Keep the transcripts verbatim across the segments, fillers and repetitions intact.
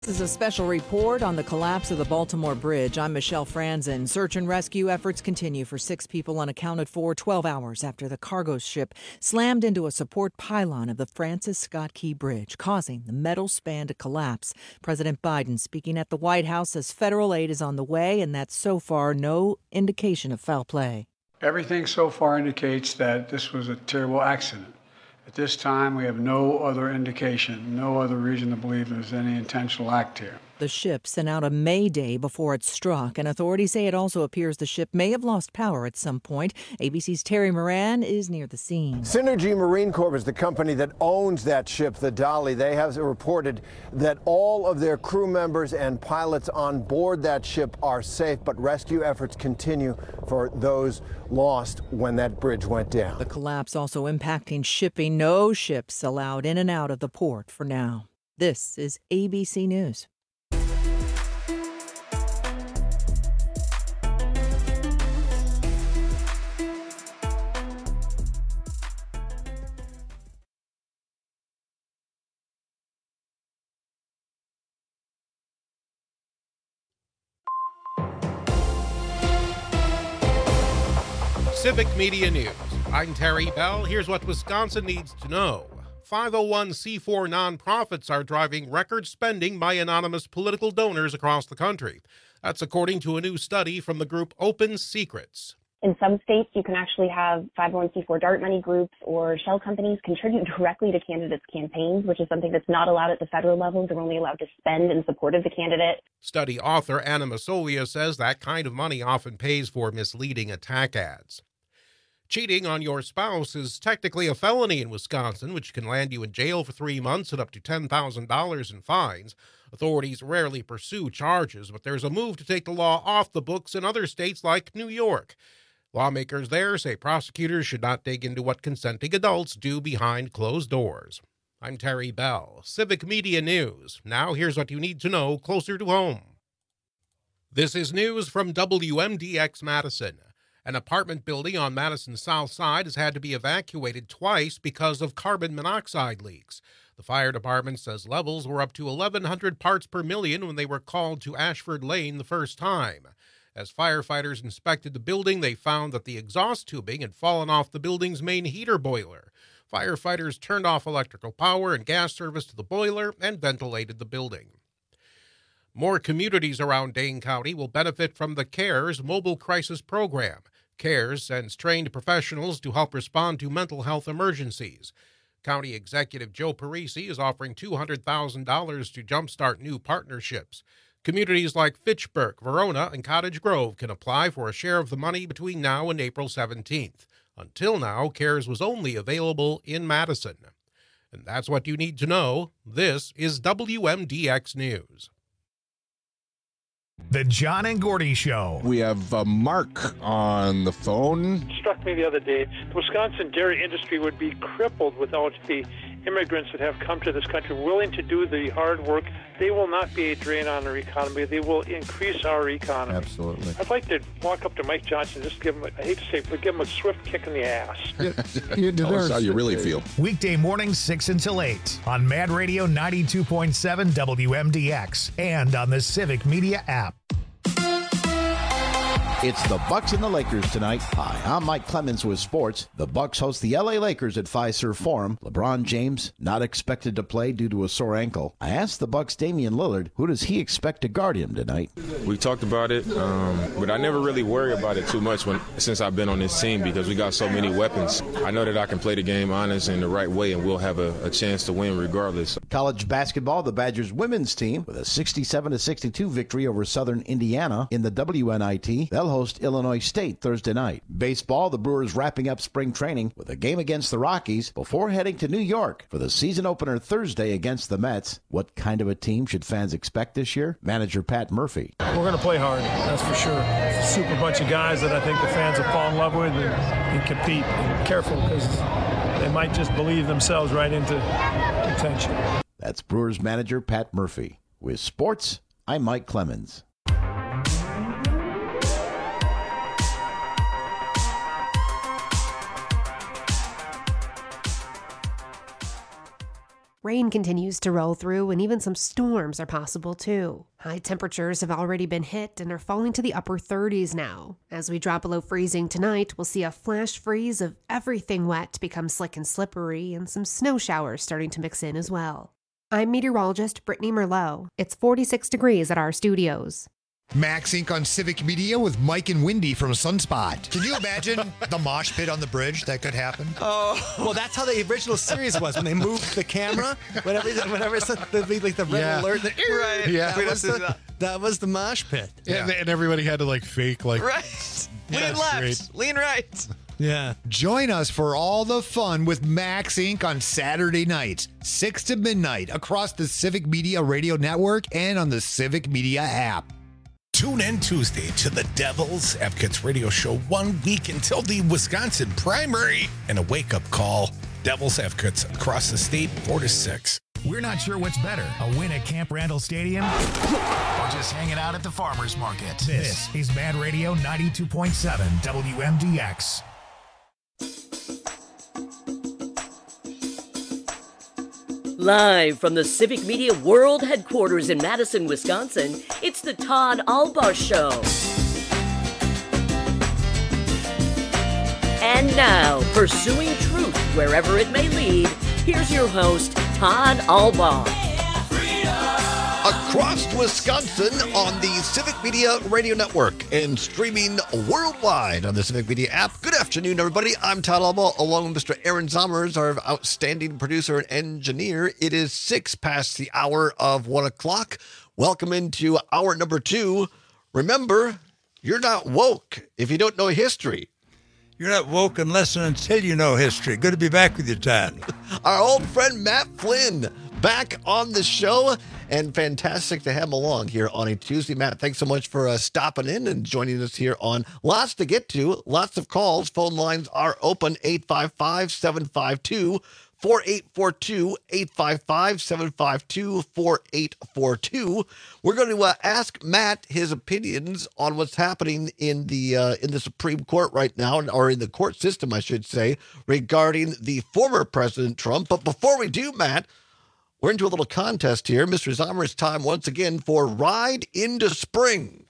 This is a special report on the collapse of the Baltimore Bridge. I'm Michelle Franzen. Search and rescue efforts continue for six people unaccounted for twelve hours after the cargo ship slammed into a support pylon of the Francis Scott Key Bridge, causing the metal span to collapse. President Biden speaking at the White House says federal aid is on the way and that so far no indication of foul play. Everything so far indicates that this was a terrible accident. At this time, we have no other indication, no other reason to believe there's any intentional act here. The ship sent out a mayday before it struck, and authorities say it also appears the ship may have lost power at some point. A B C's Terry Moran is near the scene. Synergy Marine Corp is the company that owns that ship, the Dolly. They have reported that all of their crew members and pilots on board that ship are safe, but rescue efforts continue for those lost when that bridge went down. The collapse also impacting shipping. No ships allowed in and out of the port for now. This is A B C News. Civic Media News. I'm Terry Bell. Here's what Wisconsin needs to know. five oh one c four nonprofits are driving record spending by anonymous political donors across the country. That's according to a new study from the group Open Secrets. In some states, you can actually have five oh one c four DART money groups or shell companies contribute directly to candidates' campaigns, which is something that's not allowed at the federal level. They're only allowed to spend in support of the candidate. Study author Anna Masolia says that kind of money often pays for misleading attack ads. Cheating on your spouse is technically a felony in Wisconsin, which can land you in jail for three months and up to ten thousand dollars in fines. Authorities rarely pursue charges, but there's a move to take the law off the books in other states like New York. Lawmakers there say prosecutors should not dig into what consenting adults do behind closed doors. I'm Terry Bell, Civic Media News. Now here's what you need to know closer to home. This is news from W M D X Madison. An apartment building on Madison's south side has had to be evacuated twice because of carbon monoxide leaks. The fire department says levels were up to eleven hundred parts per million when they were called to Ashford Lane the first time. As firefighters inspected the building, they found that the exhaust tubing had fallen off the building's main heater boiler. Firefighters turned off electrical power and gas service to the boiler and ventilated the building. More communities around Dane County will benefit from the CARES Mobile Crisis Program. CARES sends trained professionals to help respond to mental health emergencies. County Executive Joe Parisi is offering two hundred thousand dollars to jumpstart new partnerships. Communities like Fitchburg, Verona, and Cottage Grove can apply for a share of the money between now and April seventeenth. Until now, CARES was only available in Madison. And that's what you need to know. This is W M D X News. The John and Gordy Show. We have uh, Mark on the phone. It struck me the other day, the Wisconsin dairy industry would be crippled without the immigrants that have come to this country willing to do the hard work. They will not be a drain on our economy. They will increase our economy. Absolutely. I'd like to walk up to Mike Johnson and just give him, a, I hate to say it, but give him a swift kick in the ass. You Tell us how you really feel. Weekday mornings six until eight on Mad Radio ninety-two point seven W M D X and on the Civic Media app. It's the Bucks and the Lakers tonight. Hi, I'm Mike Clemens with sports. The Bucks host the L A Lakers at Fiserv Forum. LeBron James not expected to play due to a sore ankle. I asked the Bucks' Damian Lillard, who does he expect to guard him tonight? We talked about it, um, but I never really worry about it too much when since I've been on this team because we got so many weapons. I know that I can play the game honest and the right way, and we'll have a, a chance to win regardless. College basketball, the Badgers women's team with a sixty-seven to sixty-two victory over Southern Indiana in the W N I T. They'll host Illinois State Thursday night. Baseball, the Brewers wrapping up spring training with a game against the Rockies before heading to New York for the season opener Thursday against the Mets. What kind of a team should fans expect this year? Manager Pat Murphy. We're going to play hard, that's for sure. It's a super bunch of guys that I think the fans will fall in love with and, and compete. And careful because they might just believe themselves right into contention. That's Brewers manager Pat Murphy. With sports, I'm Mike Clemens. Rain continues to roll through, and even some storms are possible too. High temperatures have already been hit and are falling to the upper thirties now. As we drop below freezing tonight, we'll see a flash freeze of everything wet become slick and slippery, and some snow showers starting to mix in as well. I'm meteorologist Brittany Merlot. It's forty-six degrees at our studios. Max Incorporated on Civic Media with Mike and Wendy from Sunspot. Can you imagine the mosh pit on the bridge that could happen? Oh, well, that's how the original series was when they moved the camera. Whenever, whenever it's the, like the red yeah. alert, the, right? Yeah, that was, the, that was the mosh pit. Yeah, and, and everybody had to like fake like right. Yeah, lean left, straight. lean right. Yeah. Join us for all the fun with Max Incorporated on Saturday nights, six to midnight, across the Civic Media Radio Network and on the Civic Media app. Tune in Tuesday to the Devil's Advocates radio show one week until the Wisconsin primary and a wake-up call. Devil's Advocates across the state, four to six. We're not sure what's better, a win at Camp Randall Stadium or just hanging out at the farmer's market. This, this is Mad Radio ninety-two point seven W M D X. Live from the Civic Media World Headquarters in Madison, Wisconsin, it's the Todd Albaugh Show. And now, pursuing truth wherever it may lead, here's your host, Todd Albaugh. Across Wisconsin on the Civic Media Radio Network and streaming worldwide on the Civic Media app. Good afternoon, everybody. I'm Todd Albaugh, along with Mister Aaron Zommers, our outstanding producer and engineer. It is six past the hour of one o'clock. Welcome into hour number two. Remember, you're not woke if you don't know history. You're not woke unless and until you know history. Good to be back with you, Todd. Our old friend Matt Flynn back on the show, and fantastic to have him along here on a Tuesday. Matt, thanks so much for uh, stopping in and joining us here on lots to get to, lots of calls. Phone lines are open, eight five five, seven five two, four eight four two, eight five five, seven five two, four eight four two. We're going to uh, ask Matt his opinions on what's happening in the uh, in the Supreme Court right now, or in the court system, I should say, regarding the former President Trump. But before we do, Matt, we're into a little contest here. Mister Zomer, it's time once again for Ride into Spring.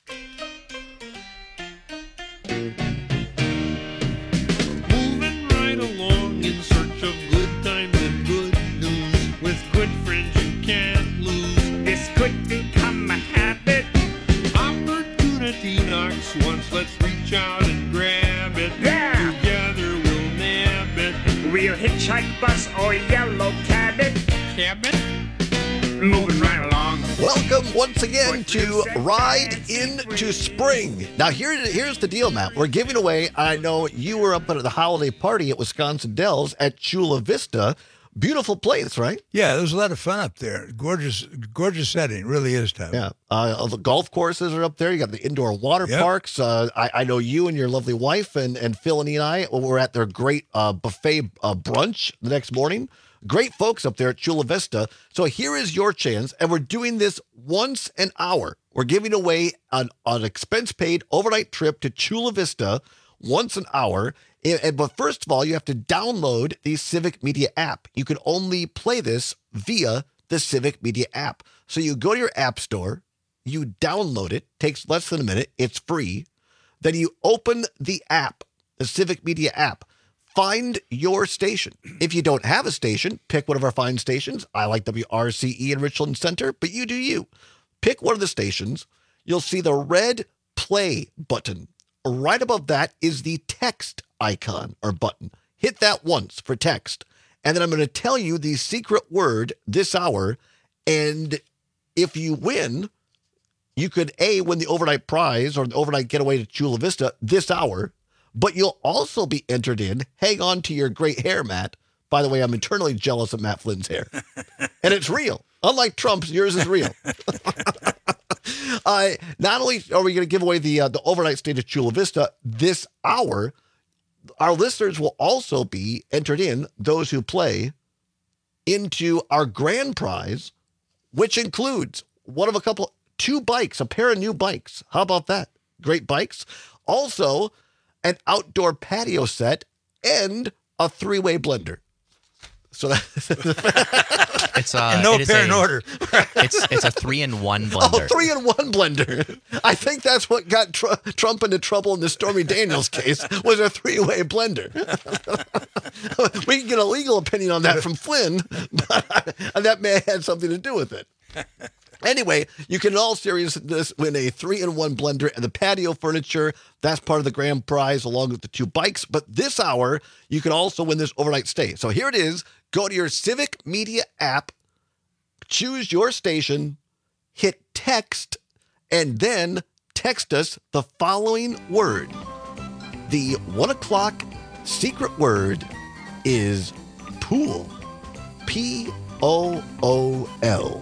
Moving right along in search of good times and good news. With good friends you can't lose. This could become a habit. Opportunity knocks once. Let's reach out and grab it. Yeah! Together we'll nab it. We'll hitchhike, bus, or yellow cab it. Moving right along. Welcome once again to Ride into Spring. Now, here, here's the deal, Matt. We're giving away, I know you were up at the holiday party at Wisconsin Dells at Chula Vista. Beautiful place, right? Yeah, there was a lot of fun up there. Gorgeous, gorgeous setting. It really is, Tom. Yeah. Uh, the golf courses are up there. You got the indoor water yep. parks. Uh, I, I know you and your lovely wife and, and Phil and I were at their great uh, buffet uh, brunch the next morning. Great folks up there at Chula Vista. So here is your chance, and we're doing this once an hour. We're giving away an, an expense-paid overnight trip to Chula Vista once an hour. And, and, but first of all, you have to download the Civic Media app. You can only play this via the Civic Media app. So you go to your app store, you download it, takes less than a minute, it's free. Then you open the app, the Civic Media app. Find your station. If you don't have a station, pick one of our fine stations. I like W R C E in Richland Center, but you do you. Pick one of the stations. You'll see the red play button. Right above that is the text icon or button. Hit that once for text. And then I'm going to tell you the secret word this hour. And if you win, you could A, win the overnight prize or the overnight getaway to Chula Vista this hour. But you'll also be entered in. Hang on to your great hair, Matt. By the way, I'm eternally jealous of Matt Flynn's hair. And it's real. Unlike Trump's, yours is real. uh, not only are we going to give away the uh, the overnight stay to Chula Vista this hour, our listeners will also be entered in, those who play, into our grand prize, which includes one of a couple, two bikes, a pair of new bikes. How about that? Great bikes. Also, an outdoor patio set and a three-way blender. So that it's uh, in no it is apparent a, order. it's it's a three in one blender. Oh, three in one blender. I think that's what got tr- Trump into trouble in the Stormy Daniels case was a three-way blender. We can get a legal opinion on that from Flynn, but that may have had something to do with it. Anyway, you can in all seriousness win a three in one blender and the patio furniture. That's part of the grand prize along with the two bikes. But this hour, you can also win this overnight stay. So here it is. Go to your Civic Media app, choose your station, hit text, and then text us the following word. The one o'clock secret word is pool. P O O L.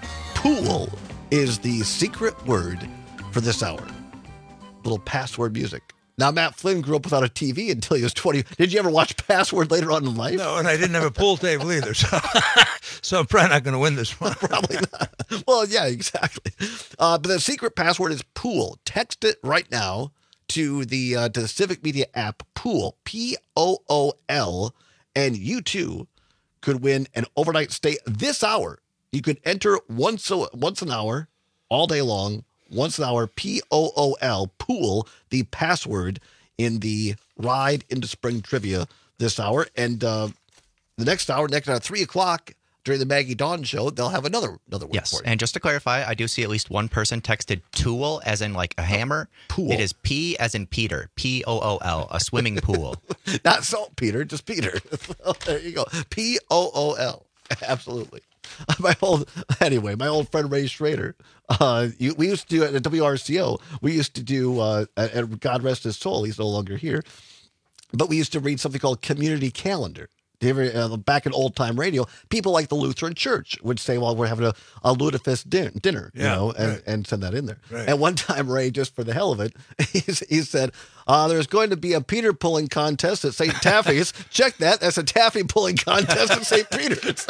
Pool is the secret word for this hour. Little password music. Now, Matt Flynn grew up without a T V until he was twenty. Did you ever watch Password later on in life? No, and I didn't have a pool table either, so, so I'm probably not going to win this one. Probably not. Well, yeah, exactly. Uh, but the secret password is pool. Text it right now to the uh, to the Civic Media app, Pool, P O O L, and you too could win an overnight stay this hour. You could enter once a, once an hour, all day long, once an hour, P O O L, Pool, the password in the Ride into Spring Trivia this hour. And uh, the next hour, next hour, three o'clock, during the Maggie Dawn show, they'll have another another word yes, for you. And just to clarify, I do see at least one person texted tool as in like a hammer. Pool. It is P as in Peter, P O O L, a swimming pool. Not saltpeter, just Peter. There you go. P O O L. Absolutely. My old, anyway, my old friend Ray Schrader, uh, you, we used to do at the W R C O, we used to do, uh, and God rest his soul, he's no longer here, but we used to read something called Community Calendar. Do you ever, uh, back in old time radio, people like the Lutheran Church would say, well, we're having a, a lutefisk din- dinner, you Yeah, know, and, right. and send that in there. Right. And one time, Ray, just for the hell of it, he, he said, uh, there's going to be a Peter pulling contest at Saint Taffy's. Check that. That's a taffy pulling contest at Saint Peter's.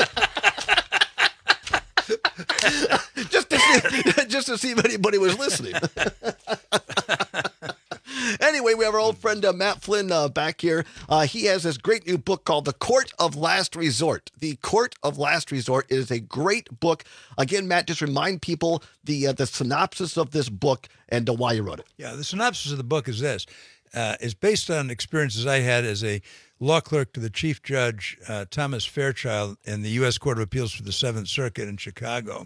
just, to see, just to see if anybody was listening. Anyway, we have our old friend uh, Matt Flynn uh, back here. Uh, he has this great new book called The Court of Last Resort. The Court of Last Resort is a great book. Again, Matt, just remind people the uh, the synopsis of this book and uh, why you wrote it. Yeah, the synopsis of the book is this. Uh, it's based on experiences I had as a law clerk to the Chief Judge uh, Thomas Fairchild in the U S Court of Appeals for the Seventh Circuit in Chicago.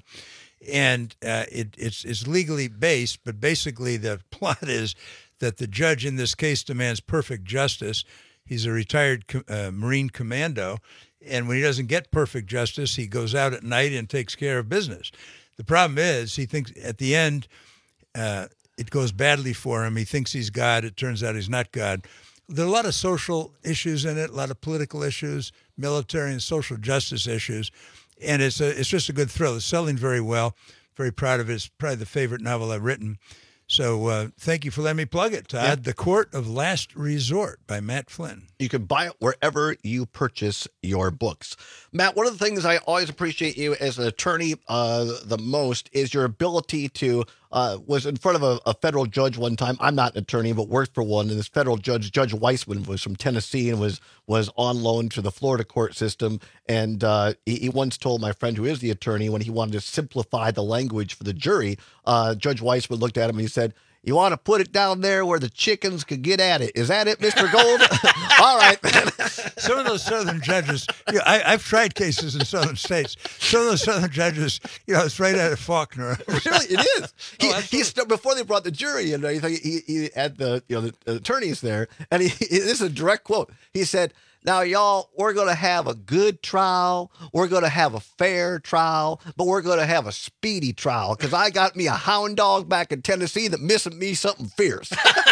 And uh, it, it's, it's legally based, but basically the plot is that the judge in this case demands perfect justice. He's a retired uh, Marine commando, and when he doesn't get perfect justice, he goes out at night and takes care of business. The problem is he thinks at the end uh, it goes badly for him. He thinks he's God. It turns out he's not God. There are a lot of social issues in it, a lot of political issues, military and social justice issues, and it's a, it's just a good thrill. It's selling very well. Very proud of it. It's probably the favorite novel I've written. So uh, thank you for letting me plug it, Todd. Yep. The Court of Last Resort by Matt Flynn. You can buy it wherever you purchase your books. Matt, one of the things I always appreciate you as an attorney uh, the most is your ability to, uh, was in front of a, a federal judge one time. I'm not an attorney, but worked for one. And this federal judge, Judge Weissman, was from Tennessee and was was on loan to the Florida court system. And uh, he, he once told my friend who is the attorney, when he wanted to simplify the language for the jury, uh, Judge Weissman looked at him and he said, "You want to put it down there where the chickens could get at it. Is that it, Mister Gold?" All right. Some of those southern judges, you know, I, I've tried cases in southern states. Some of those southern judges, you know, it's right out of Faulkner. Really, it is. He, oh, he st- before they brought the jury in, he, he, he had the you know the, the attorneys there, and he, he, this is a direct quote. He said, "Now, y'all, we're going to have a good trial. We're going to have a fair trial, but we're going to have a speedy trial because I got me a hound dog back in Tennessee that missing me something fierce."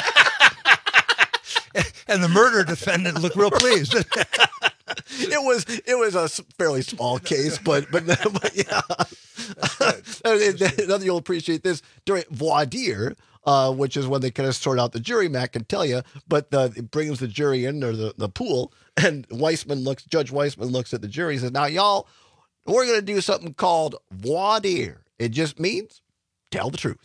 And the murder defendant looked real pleased. It was it was a fairly small case, but but, but yeah. Another you'll appreciate this during voir dire. Uh, which is when they kind of sort out the jury, Matt can tell you, but uh, it brings the jury in or the, the pool, and Weissman looks, Judge Weissman looks at the jury and says, "Now, y'all, we're going to do something called voir dire. It just means tell the truth."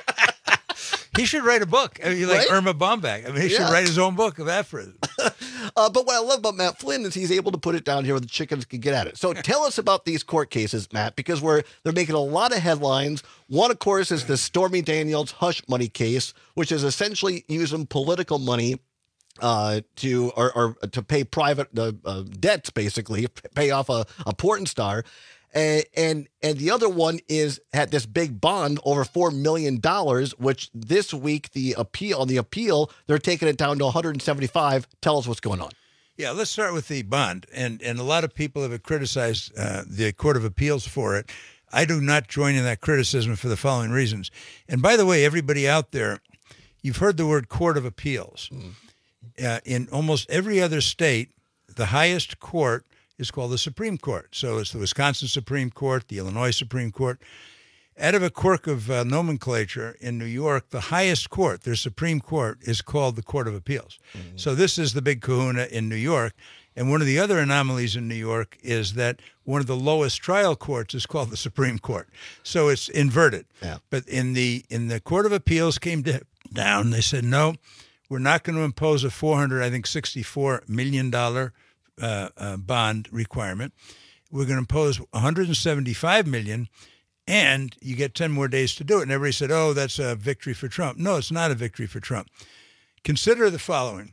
He should write a book. I mean, like right? Irma Bombeck. I mean, he should yeah. write his own book of aphorisms. uh, Uh, but what I love about Matt Flynn is he's able to put it down here where the chickens can get at it. So tell us about these court cases, Matt, because we're they're making a lot of headlines. One, of course, is the Stormy Daniels hush money case, which is essentially using political money uh, to or, or to pay private uh, uh, debts, basically pay off a, a porn star. And, and and the other one is had this big bond over four million dollars, which this week the appeal on the appeal they're taking it down to one hundred seventy-five. Tell us what's going on. Yeah, let's start with the bond, and and a lot of people have criticized uh, the Court of Appeals for it. I do not join in that criticism for the following reasons. And by the way, everybody out there, you've heard the word Court of Appeals. Mm. Uh, in almost every other state, the highest court is called the Supreme Court. So it's the Wisconsin Supreme Court, the Illinois Supreme Court. Out of a quirk of uh, nomenclature in New York, the highest court, their Supreme Court, is called the Court of Appeals. Mm-hmm. So this is the big kahuna in New York. And one of the other anomalies in New York is that one of the lowest trial courts is called the Supreme Court. So it's inverted. Yeah. But in the in the Court of Appeals came to, down, they said, no, we're not going to impose a four hundred, I think, sixty-four million dollars Uh, uh, bond requirement. We're going to impose one hundred seventy-five million dollars, and you get ten more days to do it. And everybody said, oh, that's a victory for Trump. No, it's not a victory for Trump. Consider the following.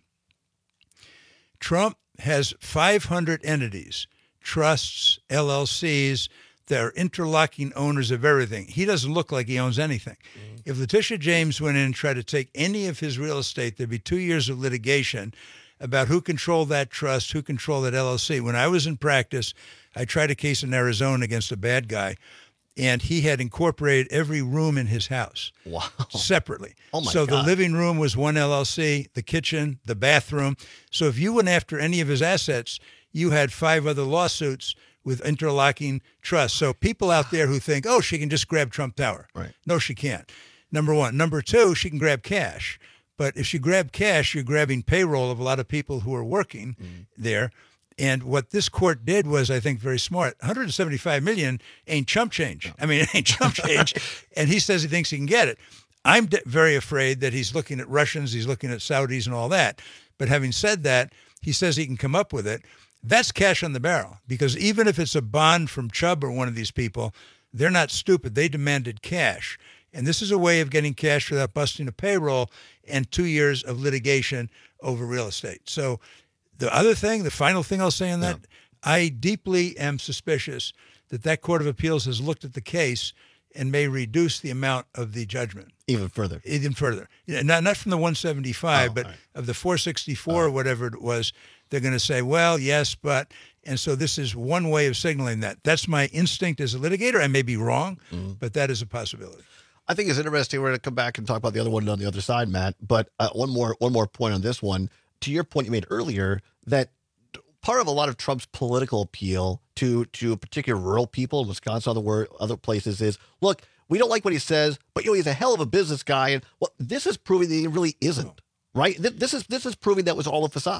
Trump has five hundred entities, trusts, L L Cs, that are interlocking owners of everything. He doesn't look like he owns anything. Mm. If Letitia James went in and tried to take any of his real estate, there'd be two years of litigation about who controlled that trust, who controlled that L L C. When I was in practice, I tried a case in Arizona against a bad guy, and he had incorporated every room in his house. Wow. Separately. Oh, my so God. the living room was one L L C, the kitchen, the bathroom. So if you went after any of his assets, you had five other lawsuits with interlocking trusts. So people out there who think, oh, she can just grab Trump Tower. Right. No, she can't. Number one. Number two, she can grab cash. But if you grab cash, you're grabbing payroll of a lot of people who are working mm. there. And what this court did was, I think, very smart. one hundred seventy-five million dollars ain't chump change. I mean, it ain't chump change. And he says he thinks he can get it. I'm de- very afraid that he's looking at Russians, he's looking at Saudis and all that. But having said that, he says he can come up with it. That's cash on the barrel. Because even if it's a bond from Chubb or one of these people, they're not stupid. They demanded cash. And this is a way of getting cash without busting a payroll and two years of litigation over real estate. So the other thing, the final thing I'll say on that, yeah. I deeply am suspicious that that Court of Appeals has looked at the case and may reduce the amount of the judgment. Even further. Even further. Not, not from the one seventy-five, oh, but right. of the four sixty-four oh. or whatever it was, they're going to say, well, yes, but... And so this is one way of signaling that. That's my instinct as a litigator. I may be wrong, mm-hmm. but that is a possibility. I think it's interesting. We're going to come back and talk about the other one on the other side, Matt. But uh, one more one more point on this one. To your point you made earlier, that part of a lot of Trump's political appeal to to particular rural people in Wisconsin, other other places is, look, we don't like what he says, but you know he's a hell of a business guy, and well, this is proving that he really isn't. Right? This is this is proving that was all a facade.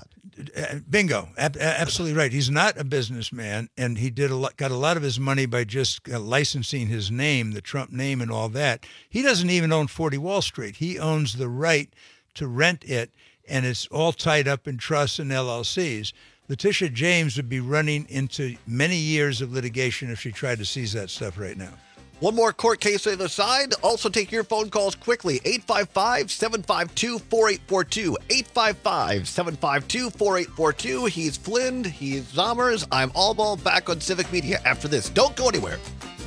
Bingo. Ab- absolutely right. He's not a businessman, and he did a lot, got a lot of his money by just uh, licensing his name, the Trump name and all that. He doesn't even own forty Wall Street. He owns the right to rent it, and it's all tied up in trusts and L L Cs. Letitia James would be running into many years of litigation if she tried to seize that stuff right now. One more court case on the other side. Also take your phone calls quickly. eight five five, seven five two, four eight four two. eight five five, seven five two, four eight four two. He's Flynn. He's Zommers. I'm Allball, back on Civic Media after this. Don't go anywhere.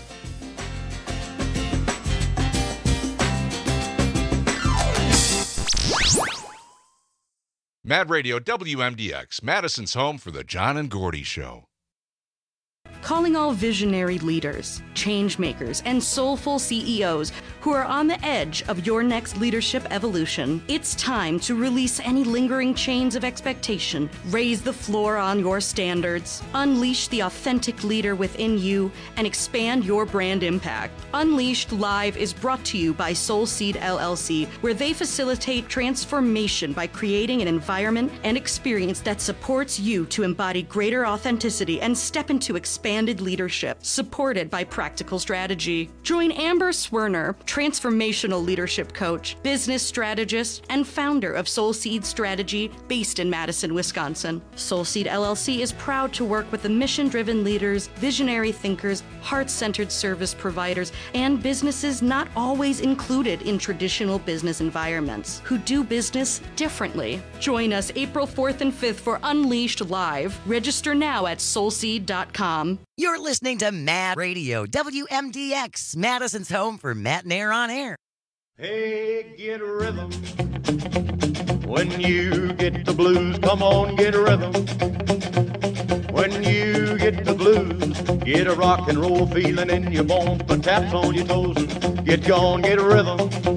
Mad Radio W M D X, Madison's home for the John and Gordy Show. Calling all visionary leaders, change makers, and soulful C E Os who are on the edge of your next leadership evolution. It's time to release any lingering chains of expectation, raise the floor on your standards, unleash the authentic leader within you, and expand your brand impact. Unleashed Live is brought to you by Soul Seed L L C, where they facilitate transformation by creating an environment and experience that supports you to embody greater authenticity and step into expansion expanded leadership supported by practical strategy. Join Amber Swerner, transformational leadership coach, business strategist, and founder of Soulseed Strategy based in Madison, Wisconsin. Soulseed L L C is proud to work with the mission-driven leaders, visionary thinkers, heart-centered service providers, and businesses not always included in traditional business environments who do business differently. Join us April fourth and fifth for Unleashed Live. Register now at soulseed dot com. You're listening to Mad Radio, W M D X, Madison's home for Matt and Air on Air. Hey, get a rhythm. When you get the blues, come on, get a rhythm. When you get the blues, get a rock and roll feeling in your bones, put taps on your toes and get gone, get a rhythm.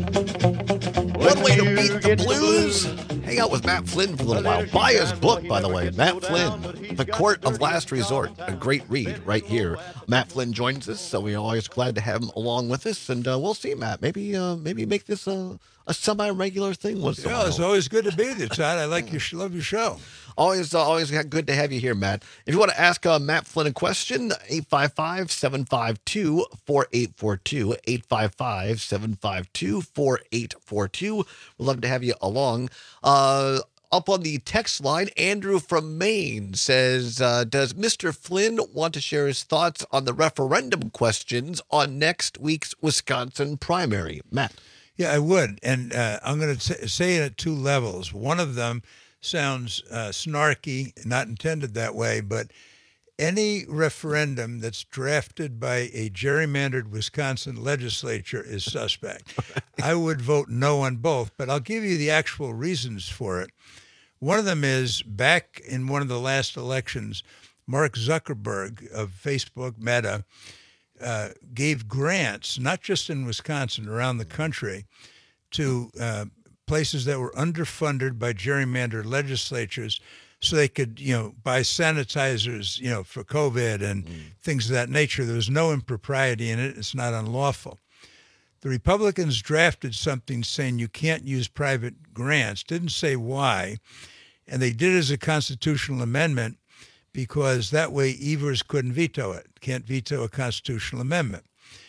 One way to beat the blues. Hang out with Matt Flynn for a little while. Buy his book, by the way, Matt Flynn, The Court of Last Resort. A great read right here. Matt Flynn joins us, so we're always glad to have him along with us. And uh, we'll see, Matt. Maybe uh, maybe make this a, a semi-regular thing once in a Yeah, while. it's always good to be with you, Todd. I like your, love your show. Always, uh, always good to have you here, Matt. If you want to ask uh, Matt Flynn a question, eight five five, seven five two, four eight four two, eight five five, seven five two, four eight four two. We'd love to have you along. Uh, up on the text line, Andrew from Maine says, uh, does Mister Flynn want to share his thoughts on the referendum questions on next week's Wisconsin primary? Matt. Yeah, I would. And uh, I'm going to say it at two levels. One of them sounds uh, snarky, not intended that way, but any referendum that's drafted by a gerrymandered Wisconsin legislature is suspect. I would vote no on both, but I'll give you the actual reasons for it. One of them is back in one of the last elections, Mark Zuckerberg of Facebook, Meta, uh, gave grants, not just in Wisconsin, around the country, to uh, places that were underfunded by gerrymandered legislatures so they could, you know, buy sanitizers, you know, for COVID and mm. things of that nature. There was no impropriety in it. It's not unlawful. The Republicans drafted something saying you can't use private grants, didn't say why, and they did it as a constitutional amendment because that way Evers couldn't veto it, can't veto a constitutional amendment.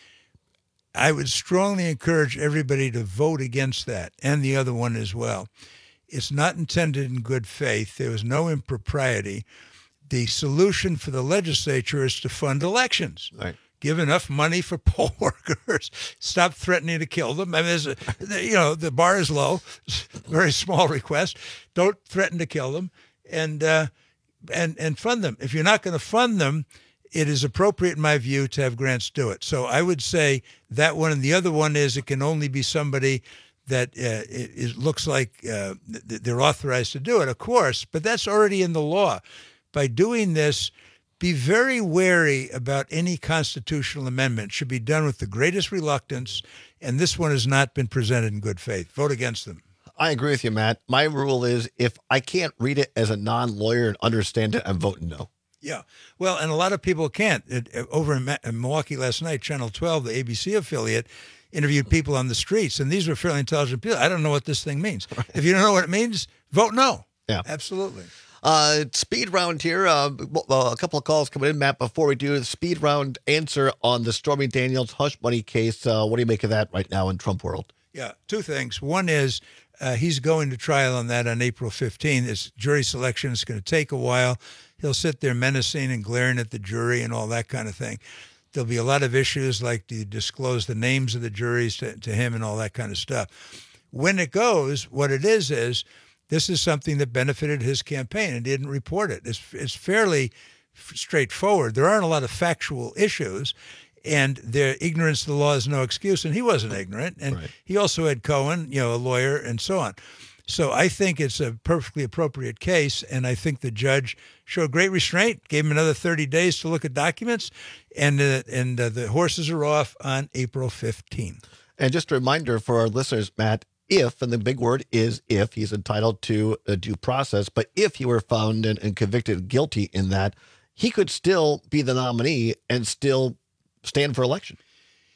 I would strongly encourage everybody to vote against that, and the other one as well. It's not intended in good faith. There was no impropriety. The solution for the legislature is to fund elections. Right. Give enough money for poll workers. Stop threatening to kill them. I mean, there's a, you know, the bar is low. Very small request. Don't threaten to kill them, and uh, and and fund them. If you're not going to fund them, it is appropriate, in my view, to have grants do it. So I would say that one, and the other one is it can only be somebody that uh, it, it looks like uh, they're authorized to do it, of course, but that's already in the law. By doing this, be very wary about any constitutional amendment. It should be done with the greatest reluctance, and this one has not been presented in good faith. Vote against them. I agree with you, Matt. My rule is if I can't read it as a non-lawyer and understand it, I'm voting no. Yeah. Well, and a lot of people can't. It, over in, Ma- in Milwaukee last night, Channel twelve, the A B C affiliate, interviewed people on the streets, and these were fairly intelligent people. I don't know what this thing means. Right. If you don't know what it means, vote no. Yeah. Absolutely. Uh, speed round here. Uh, a couple of calls coming in, Matt. Before we do the speed round answer on the Stormy Daniels hush money case, uh, what do you make of that right now in Trump world? Yeah, two things. One is uh, he's going to trial on that on April fifteenth. This jury selection is going to take a while. He'll sit there menacing and glaring at the jury and all that kind of thing. There'll be a lot of issues like do you disclose the names of the juries to, to him and all that kind of stuff. When it goes, what it is is this is something that benefited his campaign and didn't report it. It's, it's fairly f- straightforward. There aren't a lot of factual issues, and their ignorance of the law is no excuse, and he wasn't ignorant. And right. He also had Cohen, you know, a lawyer, and so on. So I think it's a perfectly appropriate case, and I think the judge showed great restraint, gave him another thirty days to look at documents, and uh, and uh, the horses are off on April fifteenth. And just a reminder for our listeners, Matt, if, and the big word is if, he's entitled to a due process, but if he were found and, and convicted guilty in that, he could still be the nominee and still stand for election.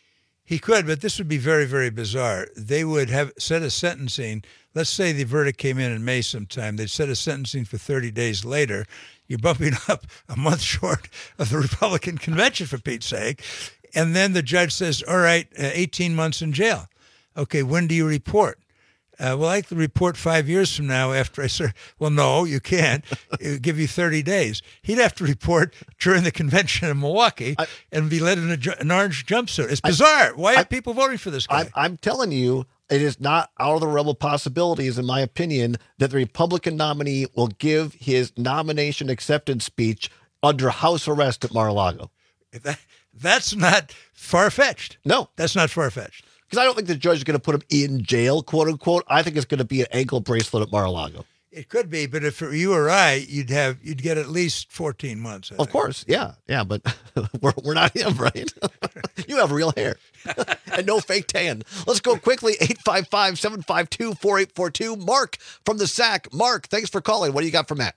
He could, but this would be very, very bizarre. They would have set a sentencing. Let's say the verdict came in in May sometime. They'd set a sentencing for thirty days later. You're bumping up a month short of the Republican convention, for Pete's sake. And then the judge says, all right, uh, eighteen months in jail. Okay, when do you report? Uh, well, I like to report five years from now after I serve. Well, no, you can't. It would give you thirty days. He'd have to report during the convention in Milwaukee I, and be led in a, an orange jumpsuit. It's bizarre. I, Why are I, people voting for this guy? I, I'm telling you, it is not out of the realm of possibilities, in my opinion, that the Republican nominee will give his nomination acceptance speech under house arrest at Mar-a-Lago. That, that's not far-fetched. No. That's not far-fetched. Because I don't think the judge is going to put him in jail, quote unquote. I think it's going to be an ankle bracelet at Mar-a-Lago. It could be, but if you or I, you'd have you'd get at least fourteen months. I of think. course, yeah, yeah, but we're we're not him, right? You have real hair and no fake tan. Let's go quickly. eight five five, seven five two, four eight four two. Mark from the S A C. Mark, thanks for calling. What do you got for Matt?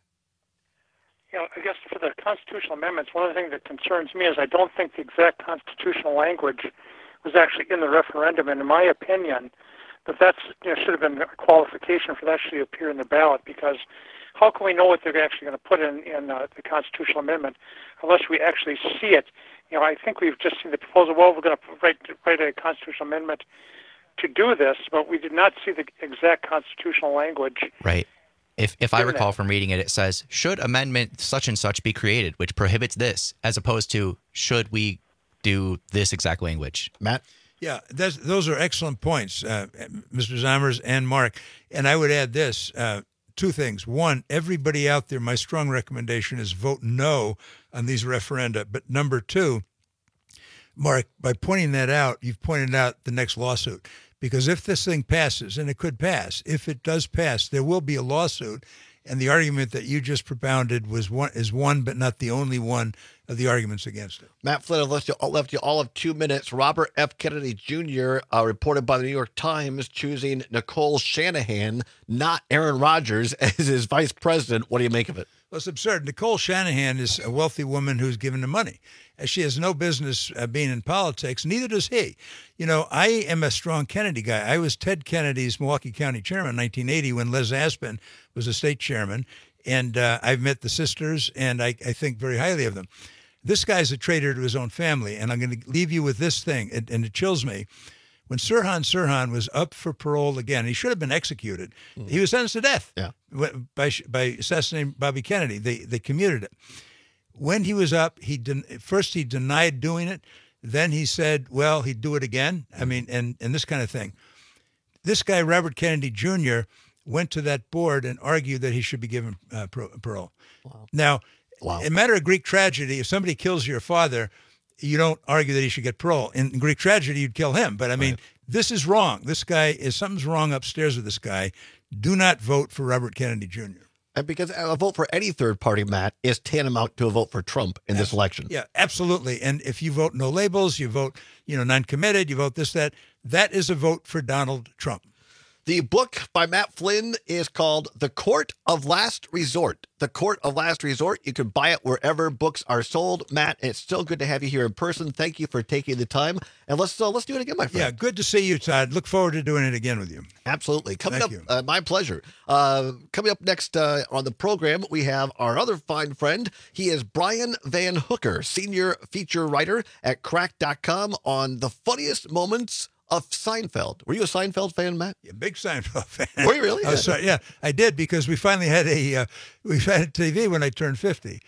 You know, I guess for the constitutional amendments, one of the things that concerns me is I don't think the exact constitutional language was actually in the referendum, and in my opinion, that that's you know, should have been a qualification for that actually appear in the ballot, because how can we know what they're actually going to put in, in uh, the constitutional amendment unless we actually see it? You know, I think we've just seen the proposal, well, we're going to write, write a constitutional amendment to do this, but we did not see the exact constitutional language. Right. If if I recall from reading it, it says, should amendment such and such be created, which prohibits this, as opposed to should we do this exact language. Matt? Yeah, that's, those are excellent points, uh, Mister Zommers and Mark. And I would add this, uh, two things. One, everybody out there, my strong recommendation is vote no on these referenda. But number two, Mark, by pointing that out, you've pointed out the next lawsuit. Because if this thing passes, and it could pass, if it does pass, there will be a lawsuit. And the argument that you just propounded was one is one, but not the only one of the arguments against it. Matt Flynn, I've left you, left you all of two minutes. Robert F. Kennedy Junior, uh, reported by the New York Times, choosing Nicole Shanahan, not Aaron Rodgers, as his vice president. What do you make of it? Well, it's absurd. Nicole Shanahan is a wealthy woman who's given the money. She has no business uh, being in politics. Neither does he. You know, I am a strong Kennedy guy. I was Ted Kennedy's Milwaukee County chairman in nineteen eighty when Les Aspin was the state chairman. And uh, I've met the sisters, and I, I think very highly of them. This guy's a traitor to his own family, and I'm going to leave you with this thing, and, and it chills me. When Sirhan Sirhan was up for parole again, he should have been executed. Mm. He was sentenced to death yeah. by by assassinating Bobby Kennedy. They they commuted it. When he was up, he den- first he denied doing it. Then he said, well, he'd do it again. I mean, and, and this kind of thing. This guy, Robert Kennedy Junior, went to that board and argued that he should be given uh, parole. Wow. Now, wow. in a matter of Greek tragedy, if somebody kills your father, you don't argue that he should get parole. In Greek tragedy, you'd kill him. But I mean, right. This is wrong. This guy is something's wrong upstairs with this guy. Do not vote for Robert Kennedy Junior And because a vote for any third party, Matt, is tantamount to a vote for Trump in this election. Yeah, absolutely. And if you vote no labels, you vote, you know, non-committed, you vote this, that, that is a vote for Donald Trump. The book by Matt Flynn is called The Court of Last Resort. The Court of Last Resort. You can buy it wherever books are sold. Matt, it's so good to have you here in person. Thank you for taking the time. And let's uh, let's do it again, my friend. Yeah, good to see you, Todd. Look forward to doing it again with you. Absolutely. Coming Thank up, uh, my pleasure. Uh, coming up next uh, on the program, we have our other fine friend. He is Brian Van Hooker, senior feature writer at crack dot com on the funniest moments of Seinfeld. Were you a Seinfeld fan, Matt? Yeah, big Seinfeld fan. Were you really? Oh, sorry. Yeah, I did, because we finally had a uh, we had a T V when I turned fifty.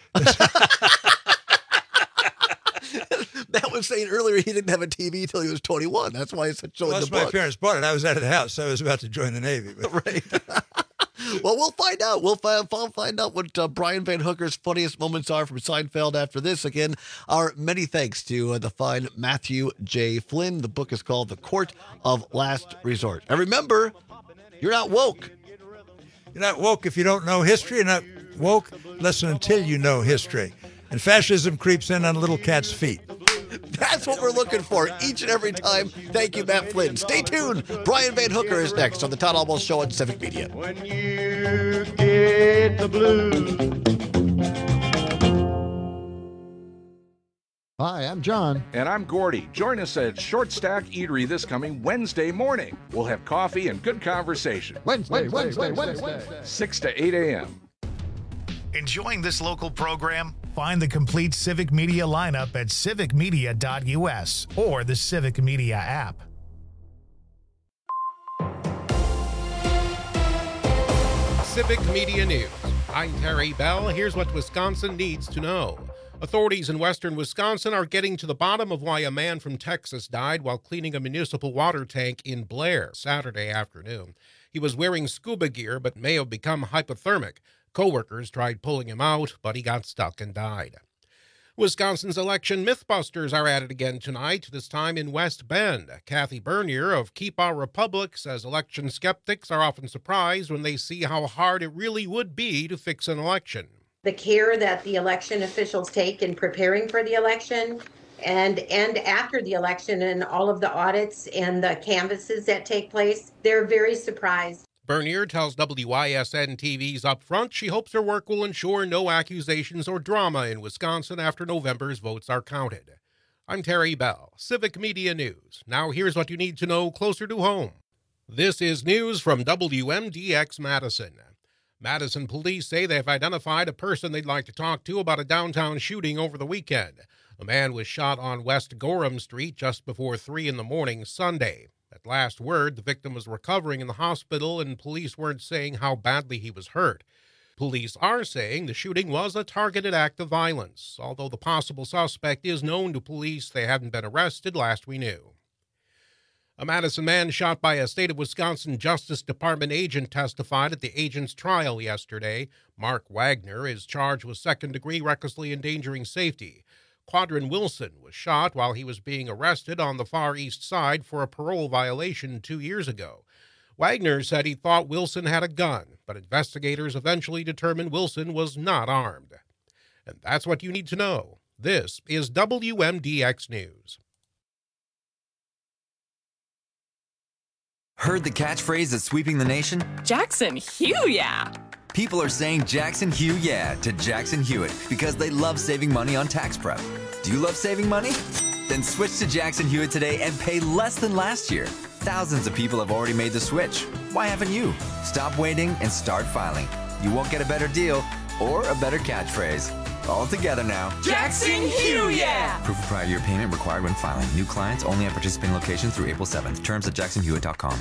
Matt was saying earlier he didn't have a T V until he was twenty-one. That's why he's showing well, the book. My book. parents bought it. I was out of the house. So I was about to join the Navy. But. Right. Well, we'll find out. We'll find, find out what uh, Brian Van Hooker's funniest moments are from Seinfeld after this. Again, our many thanks to uh, the fine Matthew J. Flynn. The book is called The Court of Last Resort. And remember, you're not woke. You're not woke if you don't know history. You're not woke listen until you know history. And fascism creeps in on little cat's feet. That's what we're looking for each and every time. Thank you, Matt Flynn. Stay tuned. Brian Van Hooker is next on the Todd Almost Show on Civic Media. When you get the blues. Hi, I'm John. And I'm Gordy. Join us at Short Stack Eatery this coming Wednesday morning. We'll have coffee and good conversation. Wednesday, Wednesday, Wednesday. Wednesday. six to eight a.m. Enjoying this local program? Find the complete Civic Media lineup at civic media dot u s or the Civic Media app. Civic Media News. I'm Terry Bell. Here's what Wisconsin needs to know. Authorities in western Wisconsin are getting to the bottom of why a man from Texas died while cleaning a municipal water tank in Blair Saturday afternoon. He was wearing scuba gear but may have become hypothermic. Coworkers tried pulling him out, but he got stuck and died. Wisconsin's election mythbusters are at it again tonight, this time in West Bend. Kathy Bernier of Keep Our Republic says election skeptics are often surprised when they see how hard it really would be to fix an election. The care that the election officials take in preparing for the election and and after the election and all of the audits and the canvasses that take place, they're very surprised. Bernier tells W I S N T V's Upfront she hopes her work will ensure no accusations or drama in Wisconsin after November's votes are counted. I'm Terry Bell, Civic Media News. Now here's what you need to know closer to home. This is news from W M D X Madison. Madison police say they have identified a person they'd like to talk to about a downtown shooting over the weekend. A man was shot on West Gorham Street just before three in the morning Sunday. At last word, the victim was recovering in the hospital and police weren't saying how badly he was hurt. Police are saying the shooting was a targeted act of violence. Although the possible suspect is known to police, they hadn't been arrested last we knew. A Madison man shot by a state of Wisconsin Justice Department agent testified at the agent's trial yesterday. Mark Wagner is charged with second-degree recklessly endangering safety. Quadrin Wilson was shot while he was being arrested on the Far East Side for a parole violation two years ago. Wagner said he thought Wilson had a gun, but investigators eventually determined Wilson was not armed. And that's what you need to know. This is W M D X News. Heard the catchphrase that's sweeping the nation? Jackson Hugh, yeah. People are saying Jackson Hugh, yeah, to Jackson Hewitt because they love saving money on tax prep. Do you love saving money? Then switch to Jackson Hewitt today and pay less than last year. Thousands of people have already made the switch. Why haven't you? Stop waiting and start filing. You won't get a better deal or a better catchphrase. All together now. Jackson Hugh, yeah! Proof of prior year payment required when filing. New clients only at participating locations through April seventh. Terms at jackson hewitt dot com.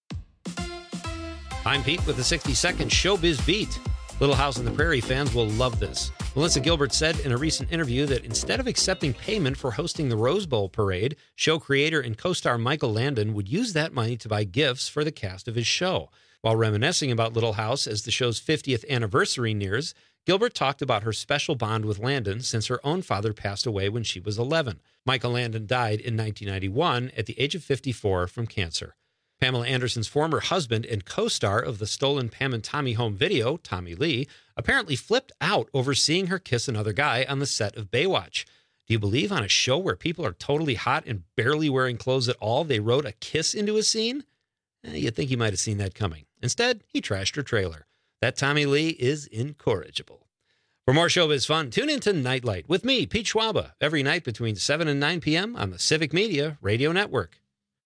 I'm Pete with the sixty second Showbiz Beat. Little House on the Prairie fans will love this. Melissa Gilbert said in a recent interview that instead of accepting payment for hosting the Rose Bowl parade, show creator and co-star Michael Landon would use that money to buy gifts for the cast of his show. While reminiscing about Little House as the show's fiftieth anniversary nears, Gilbert talked about her special bond with Landon since her own father passed away when she was eleven. Michael Landon died in nineteen ninety-one at the age of fifty-four from cancer. Pamela Anderson's former husband and co-star of the stolen Pam and Tommy home video, Tommy Lee, apparently flipped out over seeing her kiss another guy on the set of Baywatch. Do you believe on a show where people are totally hot and barely wearing clothes at all, they wrote a kiss into a scene? Eh, you'd think he might have seen that coming. Instead, he trashed her trailer. That Tommy Lee is incorrigible. For more showbiz fun, tune into Nightlight with me, Pete Schwaba, every night between seven and nine p.m. on the Civic Media Radio Network.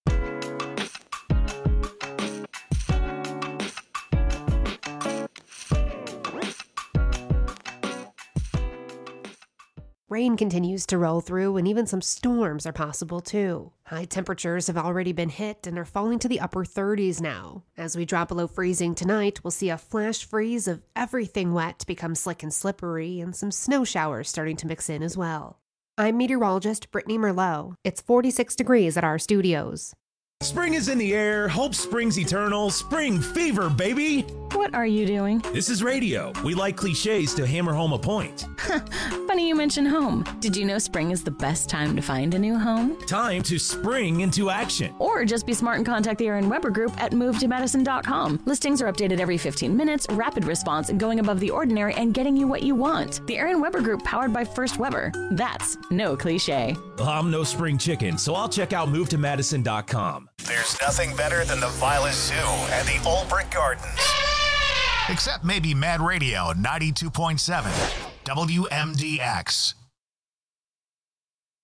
Rain continues to roll through, and even some storms are possible too. High temperatures have already been hit and are falling to the upper thirties now. As we drop below freezing tonight, we'll see a flash freeze of everything wet become slick and slippery, and some snow showers starting to mix in as well. I'm meteorologist Brittany Merlot. It's forty-six degrees at our studios. Spring is in the air. Hope springs eternal. Spring fever, baby. What are you doing? This is radio. We like cliches to hammer home a point. Funny you mention home. Did you know spring is the best time to find a new home? Time to spring into action. Or just be smart and contact the Aaron Weber Group at move to madison dot com. Listings are updated every fifteen minutes, rapid response, and going above the ordinary and getting you what you want. The Aaron Weber Group, powered by First Weber. That's no cliche. Well, I'm no spring chicken, so I'll check out move to madison dot com. There's nothing better than the Violet Zoo and the Old Brick Gardens. Except maybe Mad Radio ninety-two point seven W M D X.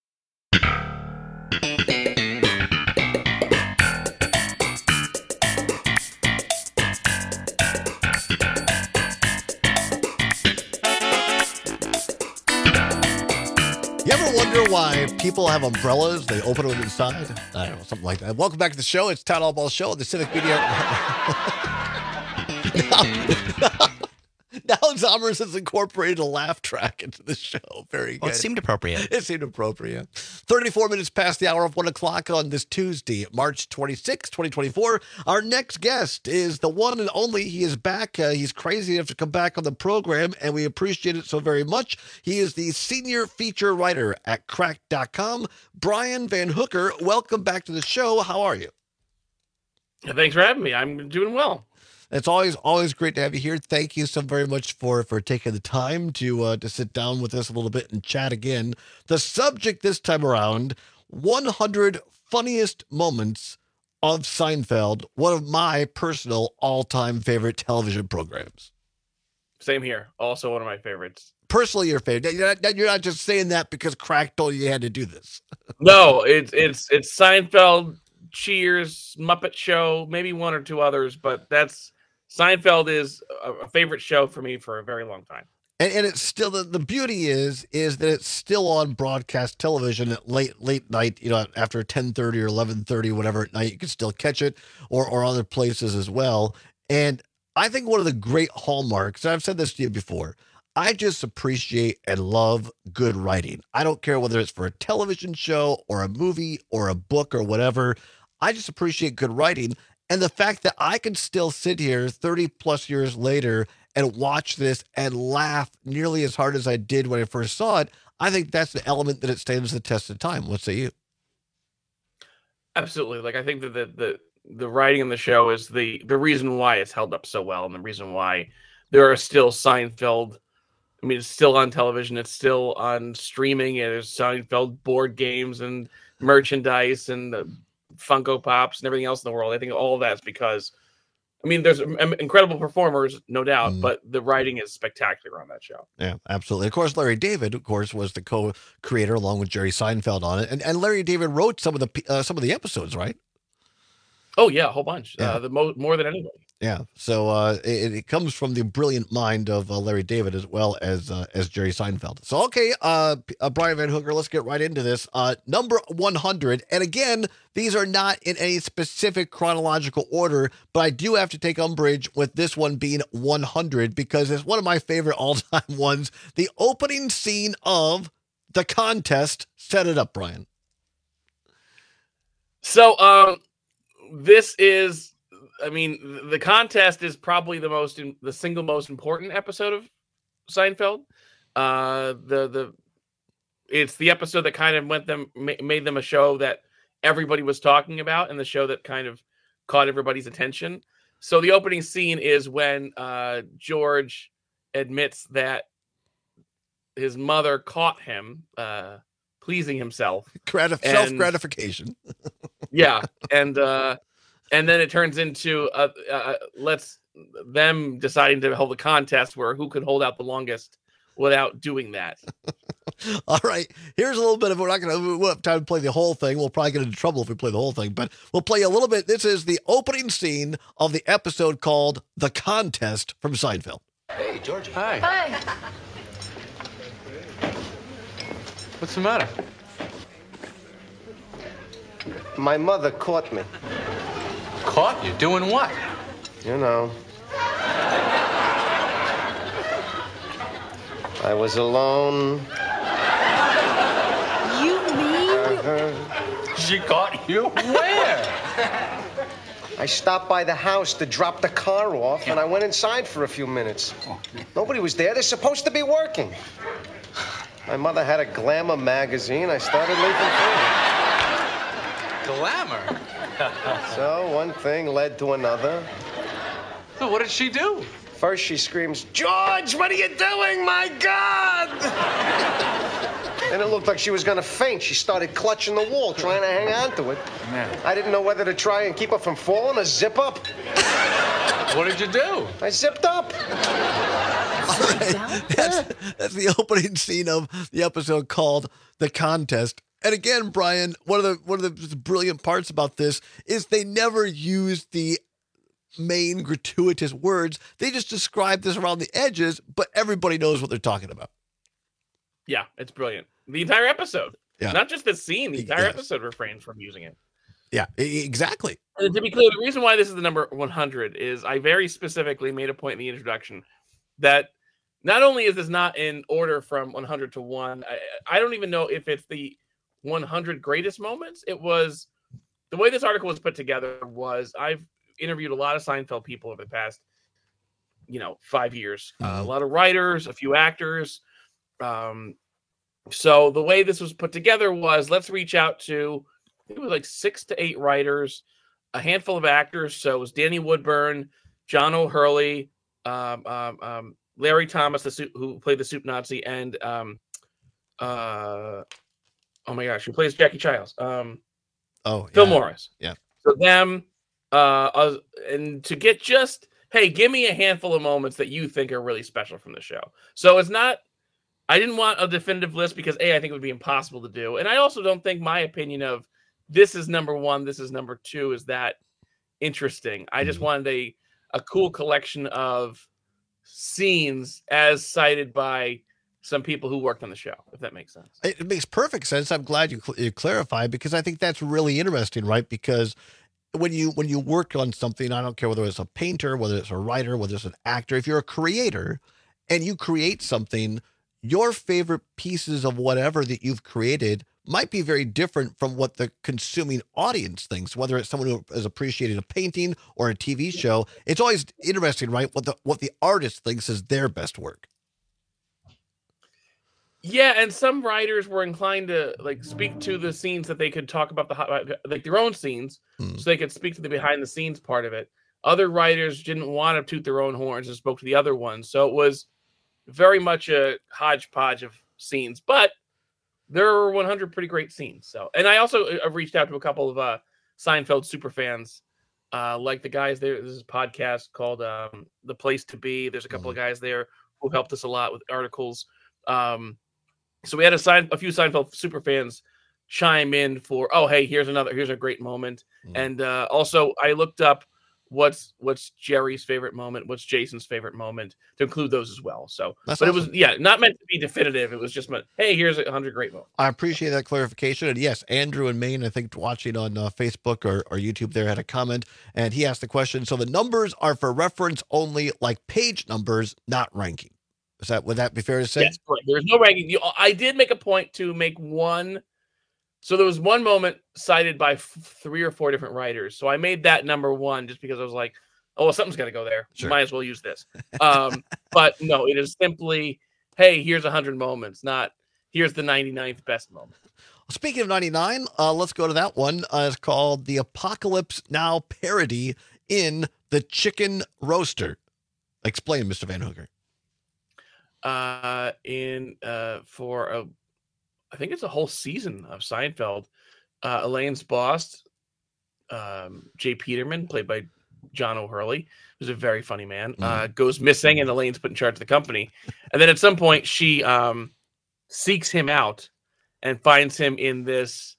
wonder why people have umbrellas? They open them inside. I don't know, something like that. Welcome back to the show. It's Town Hall Ball Show on the Civic Media. Now Zommers has incorporated a laugh track into the show. Very good. Well, it seemed appropriate. It seemed appropriate. thirty-four minutes past the hour of one o'clock on this Tuesday, March twenty-sixth, twenty twenty-four. Our next guest is the one and only. He is back. Uh, he's crazy enough to come back on the program, and we appreciate it so very much. He is the senior feature writer at cracked dot com. Brian Van Hooker, welcome back to the show. How are you? Thanks for having me. I'm doing well. It's always always great to have you here. Thank you so very much for for taking the time to uh, to sit down with us a little bit and chat again. The subject this time around, one hundred funniest moments of Seinfeld, one of my personal all-time favorite television programs. Same here. Also one of my favorites. Personally, your favorite. You're not, you're not just saying that because Crack told you you had to do this. No, it's it's it's Seinfeld, Cheers, Muppet Show, maybe one or two others, but that's Seinfeld is a favorite show for me for a very long time. And, and it's still, the, the beauty is, is that it's still on broadcast television at late, late night, you know, after ten thirty or eleven thirty, whatever at night, you can still catch it, or, or other places as well. And I think one of the great hallmarks, and I've said this to you before, I just appreciate and love good writing. I don't care whether it's for a television show or a movie or a book or whatever. I just appreciate good writing. And the fact that I can still sit here thirty plus years later and watch this and laugh nearly as hard as I did when I first saw it, I think that's the element that it stands the test of time. What say you? Absolutely. Like, I think that the, the, the writing in the show is the, the reason why it's held up so well, and the reason why there are still Seinfeld. I mean, it's still on television. It's still on streaming. And there's Seinfeld board games and merchandise and the Funko Pops and everything else in the world. I think all of that's because, I mean, there's incredible performers, no doubt, mm. but the writing is spectacular on that show. Yeah, absolutely. Of course, Larry David, of course, was the co-creator along with Jerry Seinfeld on it, and and Larry David wrote some of the uh, some of the episodes, right? Oh yeah, a whole bunch. Yeah. Uh, the mo- more than anybody. Yeah, so uh, it, it comes from the brilliant mind of uh, Larry David as well as uh, as Jerry Seinfeld. So, okay, uh, uh, Brian Van Hooker, let's get right into this. Uh, number one hundred, and again, these are not in any specific chronological order, but I do have to take umbrage with this one being one hundred because it's one of my favorite all-time ones. The opening scene of The Contest. Set it up, Brian. So, um, this is... I mean, The Contest is probably the most, the single most important episode of Seinfeld. Uh, the the it's the episode that kind of went them made them a show that everybody was talking about, and the show that kind of caught everybody's attention. So the opening scene is when uh, George admits that his mother caught him uh, pleasing himself, Gratif- self gratification. Yeah, and. Uh, And then it turns into uh, uh, let's them deciding to hold a contest where who could hold out the longest without doing that. All right. Here's a little bit of, we're not going to we'll have time to play the whole thing. We'll probably get into trouble if we play the whole thing, but we'll play a little bit. This is the opening scene of the episode called The Contest from Seinfeld. Hey, Georgie. Hi. Hi. What's the matter? My mother caught me. Caught you? Doing what? You know. I was alone. You mean? Uh-huh. She caught you? Where? I stopped by the house to drop the car off, and I went inside for a few minutes. Nobody was there. They're supposed to be working. My mother had a Glamour magazine. I started leafing through it. Glamour? So one thing led to another. So what did she do? First she screams, "George, what are you doing? My God!" Then it looked like she was going to faint. She started clutching the wall, trying to hang on to it. Man. I didn't know whether to try and keep her from falling or zip up. What did you do? I zipped up. Right. That's, that's the opening scene of the episode called The Contest. And again, Brian, one of the one of the brilliant parts about this is they never use the main gratuitous words. They just describe this around the edges, but everybody knows what they're talking about. Yeah, it's brilliant. The entire episode. Yeah. Not just the scene, the entire Yes. episode refrains from using it. Yeah, e- exactly. And to be clear, the reason why this is the number one hundred is I very specifically made a point in the introduction that not only is this not in order from one hundred to one, I, I don't even know if it's the one hundred greatest moments. It was the way this article was put together was I've interviewed a lot of Seinfeld people over the past, you know, five years, uh, a lot of writers, a few actors. Um, so the way this was put together was let's reach out to, I think it was like six to eight writers, a handful of actors. So it was Danny Woodburn, John O'Hurley, um, um, um, Larry Thomas, the soup, who played the Soup Nazi, and um, uh, oh my gosh, who plays Jackie Childs? Um, oh, Phil yeah. Morris. Yeah. So them, uh, uh, and to get just hey, give me a handful of moments that you think are really special from the show. So it's not. I didn't want a definitive list because A, I think it would be impossible to do. And I also don't think my opinion of this is number one, this is number two is that interesting. I just wanted a, a cool collection of scenes as cited by some people who worked on the show, if that makes sense. It makes perfect sense. I'm glad you, cl- you clarified because I think that's really interesting, right? Because when you when you work on something, I don't care whether it's a painter, whether it's a writer, whether it's an actor, if you're a creator and you create something, your favorite pieces of whatever that you've created might be very different from what the consuming audience thinks, whether it's someone who has appreciated a painting or a T V show. It's always interesting, right? What the what the artist thinks is their best work. Yeah, and some writers were inclined to like speak to the scenes that they could talk about the like their own scenes, Hmm. so they could speak to the behind the scenes part of it. Other writers didn't want to toot their own horns and spoke to the other ones. So it was very much a hodgepodge of scenes, but there were one hundred pretty great scenes. So, and I also uh, reached out to a couple of uh, Seinfeld super fans, uh, like the guys there. This is a podcast called um, The Place to Be. There's a couple of guys there who helped us a lot with articles. Um, so we had a, sign, a few Seinfeld super fans chime in for, oh, hey, here's another, here's a great moment. And uh, also I looked up what's what's Jerry's favorite moment, what's Jason's favorite moment to include those as well. So, That's but awesome. it was, yeah, not meant to be definitive. It was just meant, hey, here's a hundred great moments. I appreciate that clarification. And yes, Andrew in Maine, I think watching on uh, Facebook or, or YouTube there had a comment and he asked the question. So the numbers are for reference only, like page numbers, not ranking. Is that, would that be fair to say? Yes, correct. There's no ranking. You, I did make a point to make one. So there was one moment cited by f- three or four different writers. So I made that number one just because I was like, oh, well, something's got to go there. Sure. Might as well use this. Um, but no, it is simply, hey, here's one hundred moments, not here's the ninety-ninth best moment. Speaking of ninety-nine, uh, let's go to that one. Uh, it's called the Apocalypse Now parody in The Chicken Roaster. Explain, Mister Van Hooker. Uh, in uh, for a, I think it's a whole season of Seinfeld. Uh, Elaine's boss, um, Jay Peterman, played by John O'Hurley, who's a very funny man, uh, goes missing, and Elaine's put in charge of the company. And then at some point, she um, seeks him out and finds him in this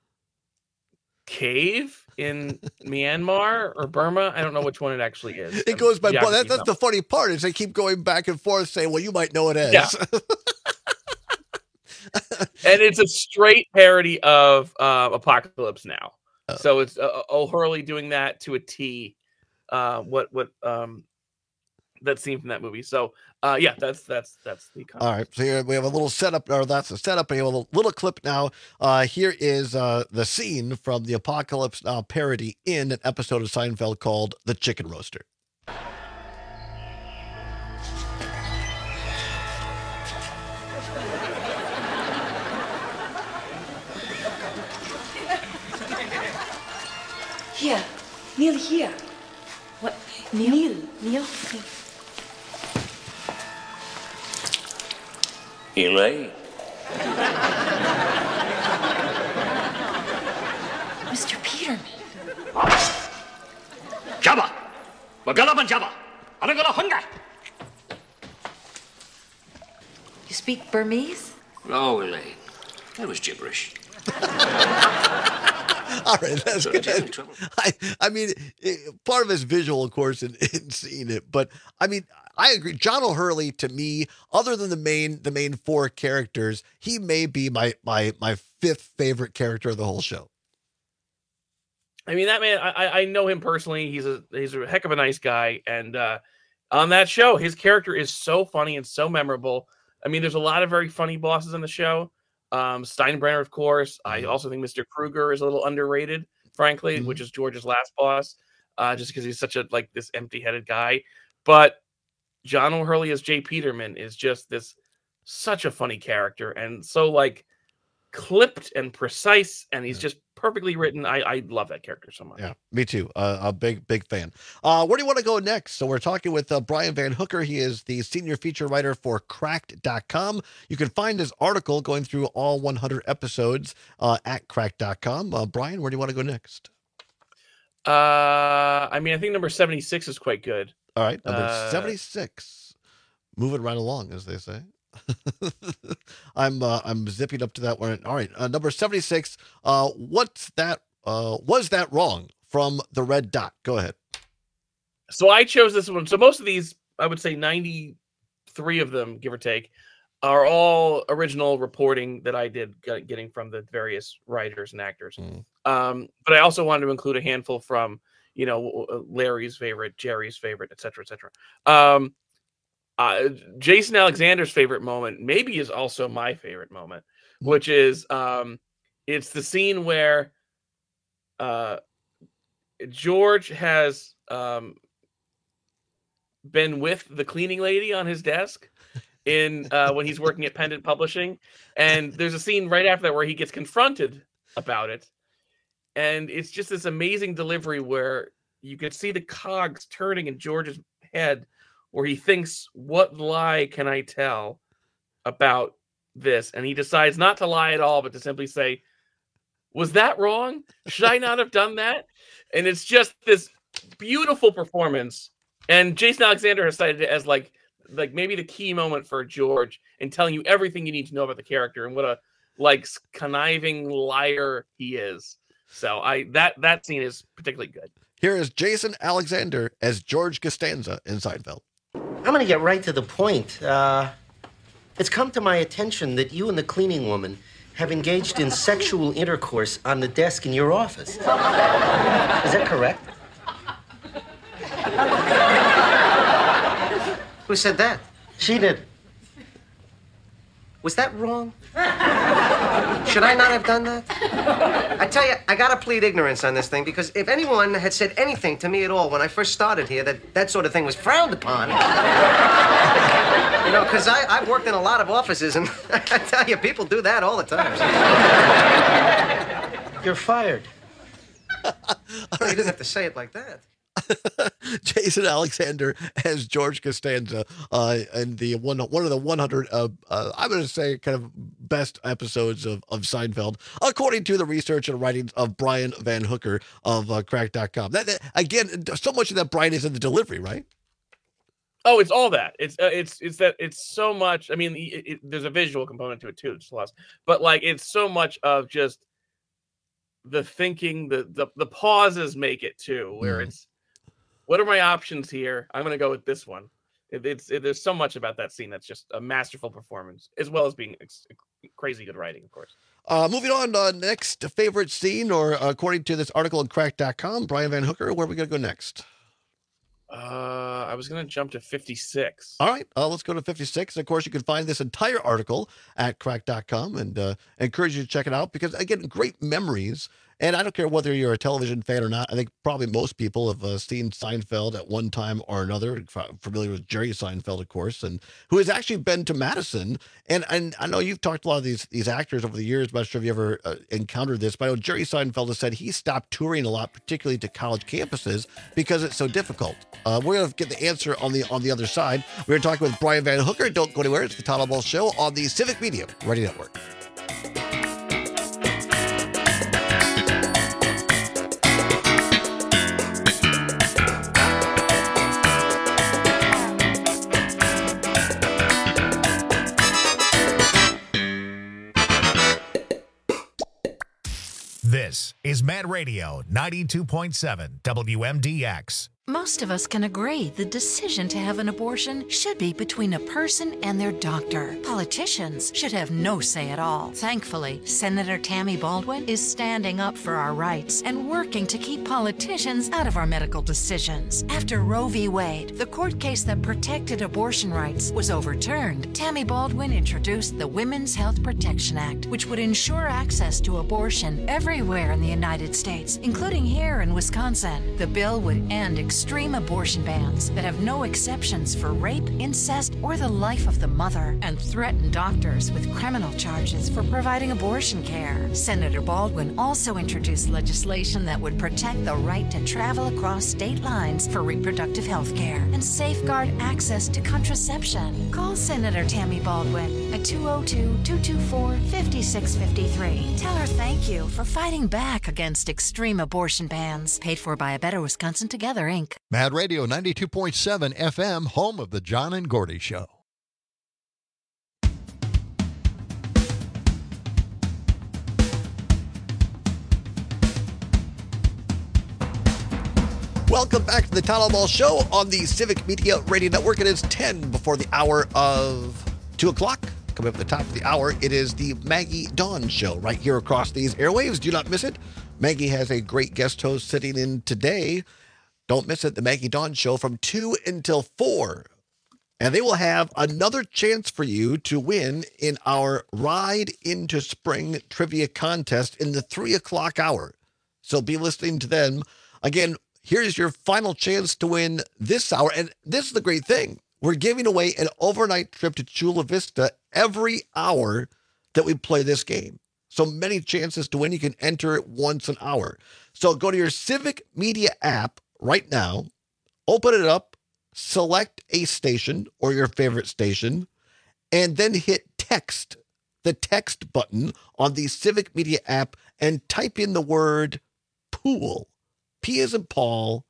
cave in Myanmar or Burma. I don't know which one it actually is. It goes by, Yeah, that, that's the funny part is they keep going back and forth saying, well, you might know it as. Yeah. And it's a straight parody of uh, Apocalypse Now. Oh. So it's uh, O'Hurley doing that to a T. Uh, what what um, that scene from that movie. So uh, yeah, that's that's that's the. All right, so here we have a little setup, or that's a setup. We have a little, little clip now. Uh, here is uh, the scene from the Apocalypse Now parody in an episode of Seinfeld called The Chicken Roaster. Here, kneel here. What? Kneel. Kneel. Kneel. Elaine. Mister Peterman. Jabba. Magalaban Jabba. Anagala Hunga. You speak Burmese? No, Elaine. That was gibberish. All right, that's good. I, I mean, it, part of it's visual, of course, in, in seeing it, but I mean, I agree. John O'Hurley, to me, other than the main the main four characters, he may be my my my fifth favorite character of the whole show. I mean, that man, I, I know him personally. He's a he's a heck of a nice guy. And uh, on that show, his character is so funny and so memorable. I mean, there's a lot of very funny bosses on the show. Um, Steinbrenner, of course. I also think Mister Kruger is a little underrated, frankly, mm-hmm. which is George's last boss, uh, just because he's such a like this empty-headed guy. But John O'Hurley as Jay Peterman is just this such a funny character and so like clipped and precise, and he's just perfectly written. I, I love that character so much. Yeah, me too. Uh, a big, big fan. Uh, where do you want to go next? So we're talking with uh, Brian Van Hooker. He is the senior feature writer for cracked dot com. You can find his article going through all one hundred episodes uh, at cracked dot com. Uh, Brian, where do you want to go next? Uh, I mean, I think number seventy-six is quite good. All right, number uh, seventy-six. Moving right along, as they say. I'm uh, I'm zipping up to that one. All right, uh, number seventy-six. Uh, what's that? Uh, was that wrong from the Red Dot? Go ahead. So I chose this one. So most of these, I would say ninety-three of them, give or take, are all original reporting that I did, getting from the various writers and actors. Mm. Um, but I also wanted to include a handful from, you know, Larry's favorite, Jerry's favorite, et cetera, et cetera. Um, Uh, Jason Alexander's favorite moment maybe is also my favorite moment, which is um, it's the scene where uh, George has um, been with the cleaning lady on his desk in uh, when he's working at Pendant Publishing, and there's a scene right after that where he gets confronted about it, and it's just this amazing delivery where you could see the cogs turning in George's head, where he thinks, what lie can I tell about this? And he decides not to lie at all, but to simply say, was that wrong? Should I not have done that? And it's just this beautiful performance. And Jason Alexander has cited it as like, like maybe the key moment for George in telling you everything you need to know about the character and what a like conniving liar he is. So I that that scene is particularly good. Here is Jason Alexander as George Costanza in Seinfeld. I'm going to get right to the point. Uh, it's come to my attention that you and the cleaning woman have engaged in sexual intercourse on the desk in your office. Is that correct? Who said that? She did. Was that wrong? Should I not have done that? I tell you, I gotta plead ignorance on this thing, because if anyone had said anything to me at all when I first started here that that sort of thing was frowned upon, you know, because I've worked in a lot of offices, and I tell you, people do that all the time. You're fired. You didn't have to say it like that. Jason Alexander as George Costanza uh, in the one one of the one hundred uh, uh, I'm going to say kind of best episodes of, of Seinfeld, according to the research and writings of Brian Van Hooker of uh, cracked dot com. That, that again, so much of that, Brian, is in the delivery, right? Oh, it's all that. It's uh, it's it's that it's so much. I mean, it, it, there's a visual component to it too, it's lost, but like it's so much of just the thinking, the the the pauses make it too, where mm. it's. What are my options here? I'm going to go with this one. It, it's it, there's so much about that scene that's just a masterful performance, as well as being ex- crazy good writing, of course. Uh, moving on, uh, next favorite scene, or uh, according to this article on cracked dot com, Brian Van Hooker, where are we going to go next? Uh, I was going to jump to fifty-six. All right, uh, let's go to fifty-six. Of course, you can find this entire article at cracked dot com, and uh, I encourage you to check it out, because, again, great memories. And I don't care whether you're a television fan or not. I think probably most people have uh, seen Seinfeld at one time or another, familiar with Jerry Seinfeld, of course, and who has actually been to Madison. And, and I know you've talked to a lot of these these actors over the years. I'm not sure if you ever uh, encountered this, but I know Jerry Seinfeld has said he stopped touring a lot, particularly to college campuses, because it's so difficult. Uh, we're going to get the answer on the on the other side. We're talking with Brian Van Hooker. Don't go anywhere. It's the Todd Ball Show on the Civic Media Radio Network. This is Mad Radio ninety-two point seven W M D X. Most of us can agree the decision to have an abortion should be between a person and their doctor. Politicians should have no say at all. Thankfully, Senator Tammy Baldwin is standing up for our rights and working to keep politicians out of our medical decisions. After Roe v. Wade, the court case that protected abortion rights, was overturned, Tammy Baldwin introduced the Women's Health Protection Act, which would ensure access to abortion everywhere in the United States, including here in Wisconsin. The bill would end extreme abortion bans that have no exceptions for rape, incest, or the life of the mother, and threaten doctors with criminal charges for providing abortion care. Senator Baldwin also introduced legislation that would protect the right to travel across state lines for reproductive health care and safeguard access to contraception. Call Senator Tammy Baldwin at two oh two, two two four, five six five three. Tell her thank you for fighting back against extreme abortion bans. Paid for by A Better Wisconsin Together, Incorporated. Mad Radio ninety-two point seven F M, home of the John and Gordy Show. Welcome back to the Town Hall Ball Show on the Civic Media Radio Network. It is ten before the hour of two o'clock. Coming up at the top of the hour, it is the Maggie Dawn Show right here across these airwaves. Do not miss it. Maggie has a great guest host sitting in today. Don't miss it, the Maggie Dawn Show from two until four. And they will have another chance for you to win in our Ride into Spring trivia contest in the three o'clock hour. So be listening to them. Again, here's your final chance to win this hour. And this is the great thing. We're giving away an overnight trip to Chula Vista every hour that we play this game. So many chances to win. You can enter it once an hour. So go to your Civic Media app right now, open it up, select a station or your favorite station, and then hit text, the text button on the Civic Media app, and type in the word pool. P as in Paul,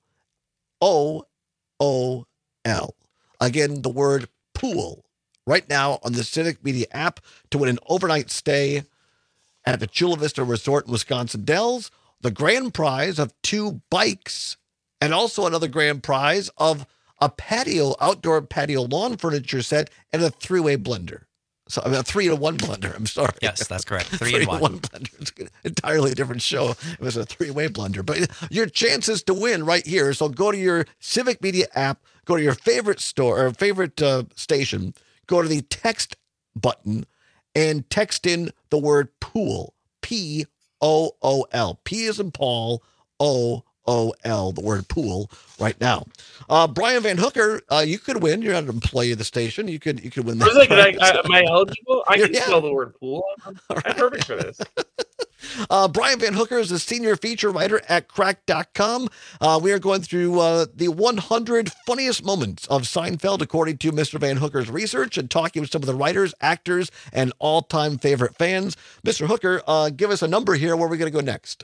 O O L. Again, the word pool right now on the Civic Media app to win an overnight stay at the Chula Vista Resort in Wisconsin Dells, the grand prize of two bikes, and also another grand prize of a patio, outdoor patio lawn furniture set and a three-way blender. So I mean, a three-to-one blender. I'm sorry. Yes, that's correct. Three, three in one. one blender. It's an entirely different show. It was a three-way blender. But your chances to win right here. So go to your Civic Media app, go to your favorite store or favorite uh, station, go to the text button, and text in the word pool. P O O L. P as in Paul, O O L, the word pool, right now. Uh, Brian Van Hooker, uh, you could win. You're not an employee of the station. You could you could win that. I was like, I, I, am I eligible? I can Yeah. spell the word pool. I'm, I'm right. perfect for this. Uh, Brian Van Hooker is a senior feature writer at crack dot com. Uh, we are going through uh, the one hundred funniest moments of Seinfeld, according to Mister Van Hooker's research, and talking with some of the writers, actors, and all-time favorite fans. Mister Hooker, uh, give us a number here. Where are we going to go next?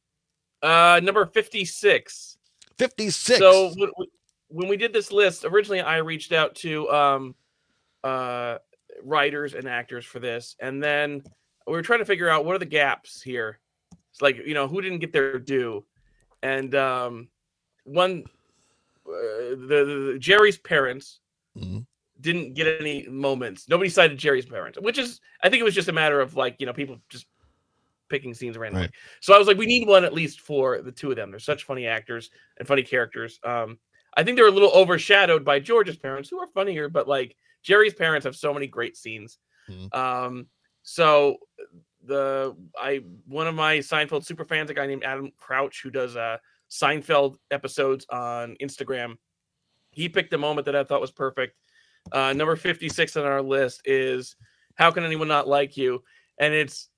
Uh, number fifty-six. fifty-six. So w- w- when we did this list, originally I reached out to um, uh, writers and actors for this, and then we were trying to figure out what are the gaps here. It's like, you know, who didn't get their due, and um, one, uh, the, the Jerry's parents mm-hmm. didn't get any moments. Nobody cited Jerry's parents, which is, I think it was just a matter of like, you know, people just picking scenes randomly. Right. So I was like, we need one at least for the two of them. They're such funny actors and funny characters. Um, I think they're a little overshadowed by George's parents, who are funnier, but like Jerry's parents have so many great scenes. Mm-hmm. Um, so the I one of my Seinfeld super fans, a guy named Adam Crouch, who does uh, Seinfeld episodes on Instagram, he picked a moment that I thought was perfect. Uh, number fifty-six on our list is "How Can Anyone Not Like You?" And it's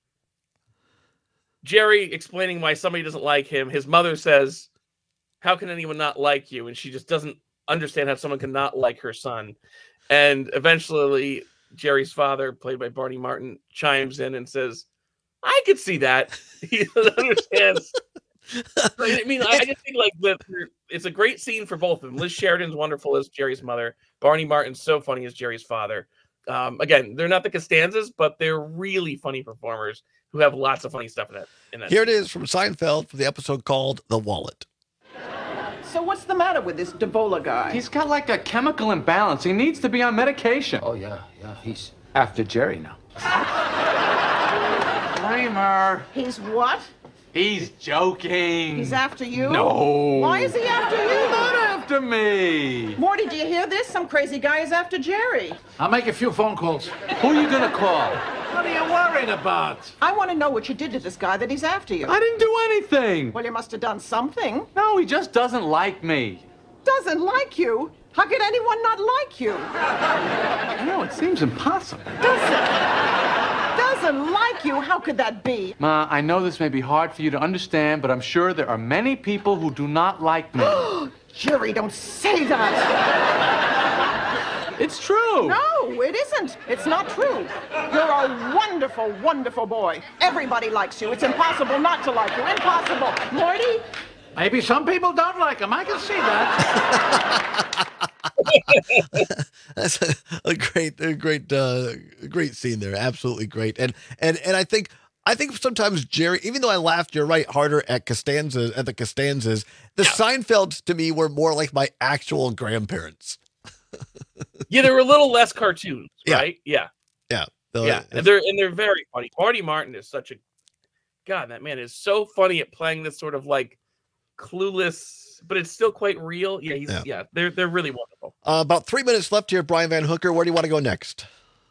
Jerry explaining why somebody doesn't like him. His mother says, "How can anyone not like you?" And she just doesn't understand how someone can not like her son. And eventually, Jerry's father, played by Barney Martin, chimes in and says, "I could see that." He doesn't understand. I mean, I just think like that it's a great scene for both of them. Liz Sheridan's wonderful as Jerry's mother. Barney Martin's so funny as Jerry's father. Um, again, they're not the Costanzas, but they're really funny performers who have lots of funny stuff in it. In that Here it is from Seinfeld for the episode called The Wallet. So what's the matter with this Davola guy? He's got like a chemical imbalance. He needs to be on medication. Oh, yeah, yeah. He's after Jerry now. Kramer. He's what? He's joking. He's after you? No. Why is he after you? Not after me. Morty, do you hear this? Some crazy guy is after Jerry. I'll make a few phone calls. Who are you gonna call? What are you worried about? I want to know what you did to this guy that he's after you. I didn't do anything. Well, you must have done something. No, he just doesn't like me. Doesn't like you? How could anyone not like you? No, it seems impossible. Doesn't like you? How could that be? Ma, I know this may be hard for you to understand, but I'm sure there are many people who do not like me. Jerry, don't say that. It's true. No, it isn't. It's not true. You're a wonderful, wonderful boy. Everybody likes you. It's impossible not to like you. Impossible. Morty? Maybe some people don't like him. I can see that. That's a, a great, a great, uh, great scene there. Absolutely great. And and and I think I think sometimes Jerry, even though I laughed, you're right, harder at Costanza at the Costanzas, the Seinfelds to me were more like my actual grandparents. Yeah, they were a little less cartoons, right? Yeah, yeah, yeah, So yeah. it's- And they're and they're very funny. Marty Martin is such a God. That man is so funny at playing this sort of like clueless, but it's still quite real. Yeah, he's Yeah. yeah. They're they're really wonderful. Uh, about three minutes left here, Brian Van Hooker. Where do you want to go next?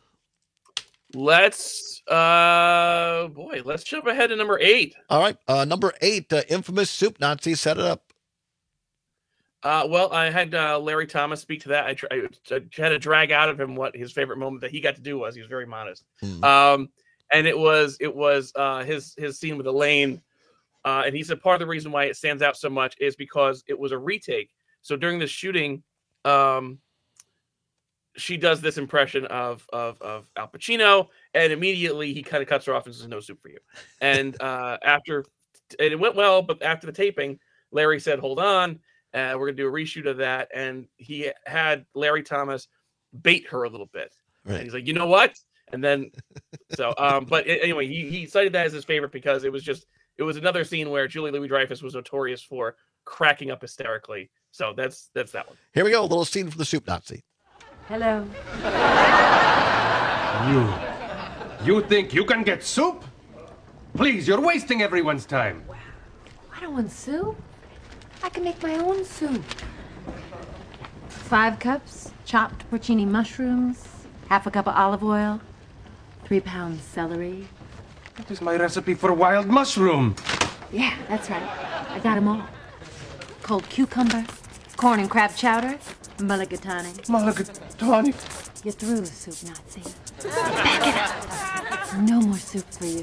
Let's uh boy, let's jump ahead to number eight. All right, uh, number eight, uh, infamous soup Nazi. Set it up. Uh, well, I had uh, Larry Thomas speak to that. I, tr- I, I had to drag out of him what his favorite moment that he got to do was. He was very modest, Mhm. um, and it was it was uh, his his scene with Elaine, uh, and he said part of the reason why it stands out so much is because it was a retake. So during the shooting, um, she does this impression of of of Al Pacino, and immediately he kind of cuts her off and says, "No soup for you." And uh, after and it went well, but after the taping, Larry said, "Hold on." Uh, we're gonna do a reshoot of that, and he had Larry Thomas bait her a little bit. Right. And he's like, you know what? And then, so, um, but a- anyway, he he cited that as his favorite because it was just it was another scene where Julie Louis-Dreyfus was notorious for cracking up hysterically. So that's that's that one. Here we go. A little scene from the soup Nazi. Hello. You. You think you can get soup? Please, you're wasting everyone's time. I don't want soup. I can make my own soup. Five cups chopped porcini mushrooms, half a cup of olive oil, three pounds celery. That is my recipe for wild mushroom. Yeah, that's right. I got 'em all. Cold cucumber, corn and crab chowder, mulligatawny. Mulligatawny. You're through, soup Nazi. Back it up. No more soup for you.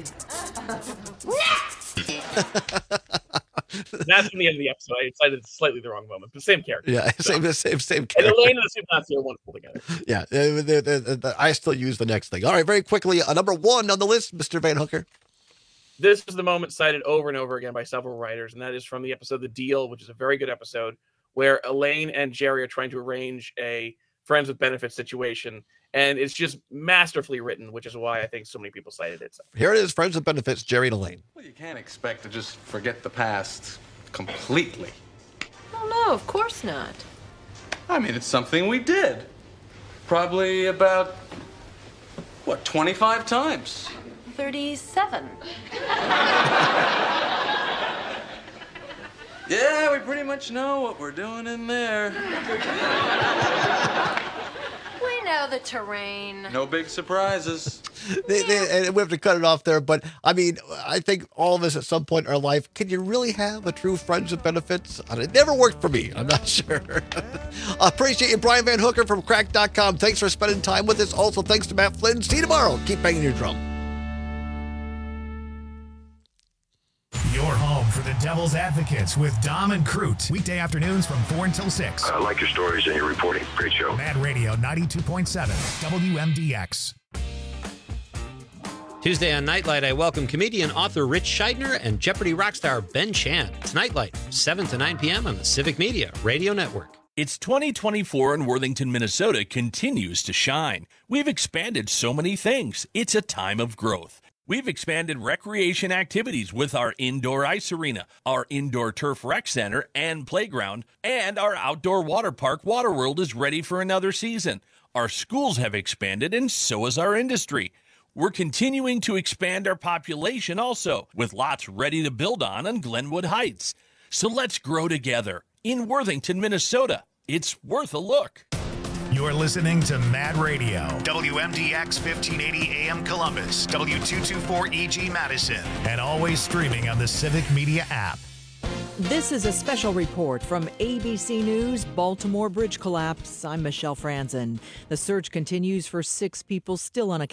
That's from the end of the episode. I cited slightly the wrong moment, but same character. Yeah, same, same, same And character. Elaine and the Soup Nazi are wonderful together. Yeah, uh, the- the- the- the- I still use the next thing. All right, very quickly, uh, number one on the list, Mister Van Hooker. This is the moment cited over and over again by several writers, and that is from the episode The Deal, which is a very good episode, where Elaine and Jerry are trying to arrange a friends with benefits situation, and it's just masterfully written, which is why I think so many people cited it. So. Here it is, Friends with Benefits, Jerry and Elaine. Well, you can't expect to just forget the past completely. Oh, no, of course not. I mean, it's something we did. Probably about, what, twenty-five times? thirty-seven. Yeah, we pretty much know what we're doing in there. We know the terrain. No big surprises. They, they, and we have to cut it off there, but I mean, I think all of us at some point in our life, can you really have a true Friends with Benefits? And it never worked for me. I'm not sure. Appreciate you, Brian Van Hooker from crack dot com. Thanks for spending time with us. Also, thanks to Matt Flynn. See you tomorrow. Keep banging your drum. Your home for the Devil's Advocates with Dom and Crute. Weekday afternoons from four until six. I like your stories and your reporting. Great show. Mad Radio ninety-two point seven, W M D X. Tuesday on Nightlight, I welcome comedian author Rich Scheidner and Jeopardy rock star Ben Chan. It's Nightlight, seven to nine p.m. on the Civic Media Radio Network. It's twenty twenty-four and Worthington, Minnesota continues to shine. We've expanded so many things. It's a time of growth. We've expanded recreation activities with our indoor ice arena, our indoor turf rec center and playground, and our outdoor water park, Waterworld, is ready for another season. Our schools have expanded, and so has our industry. We're continuing to expand our population also, with lots ready to build on in Glenwood Heights. So let's grow together. In Worthington, Minnesota, it's worth a look. You're listening to Mad Radio, W M D X fifteen eighty A M Columbus, W two twenty-four E G Madison, and always streaming on the Civic Media app. This is a special report from A B C News, Baltimore Bridge collapse. I'm Michelle Franzen. The search continues for six people still unaccounted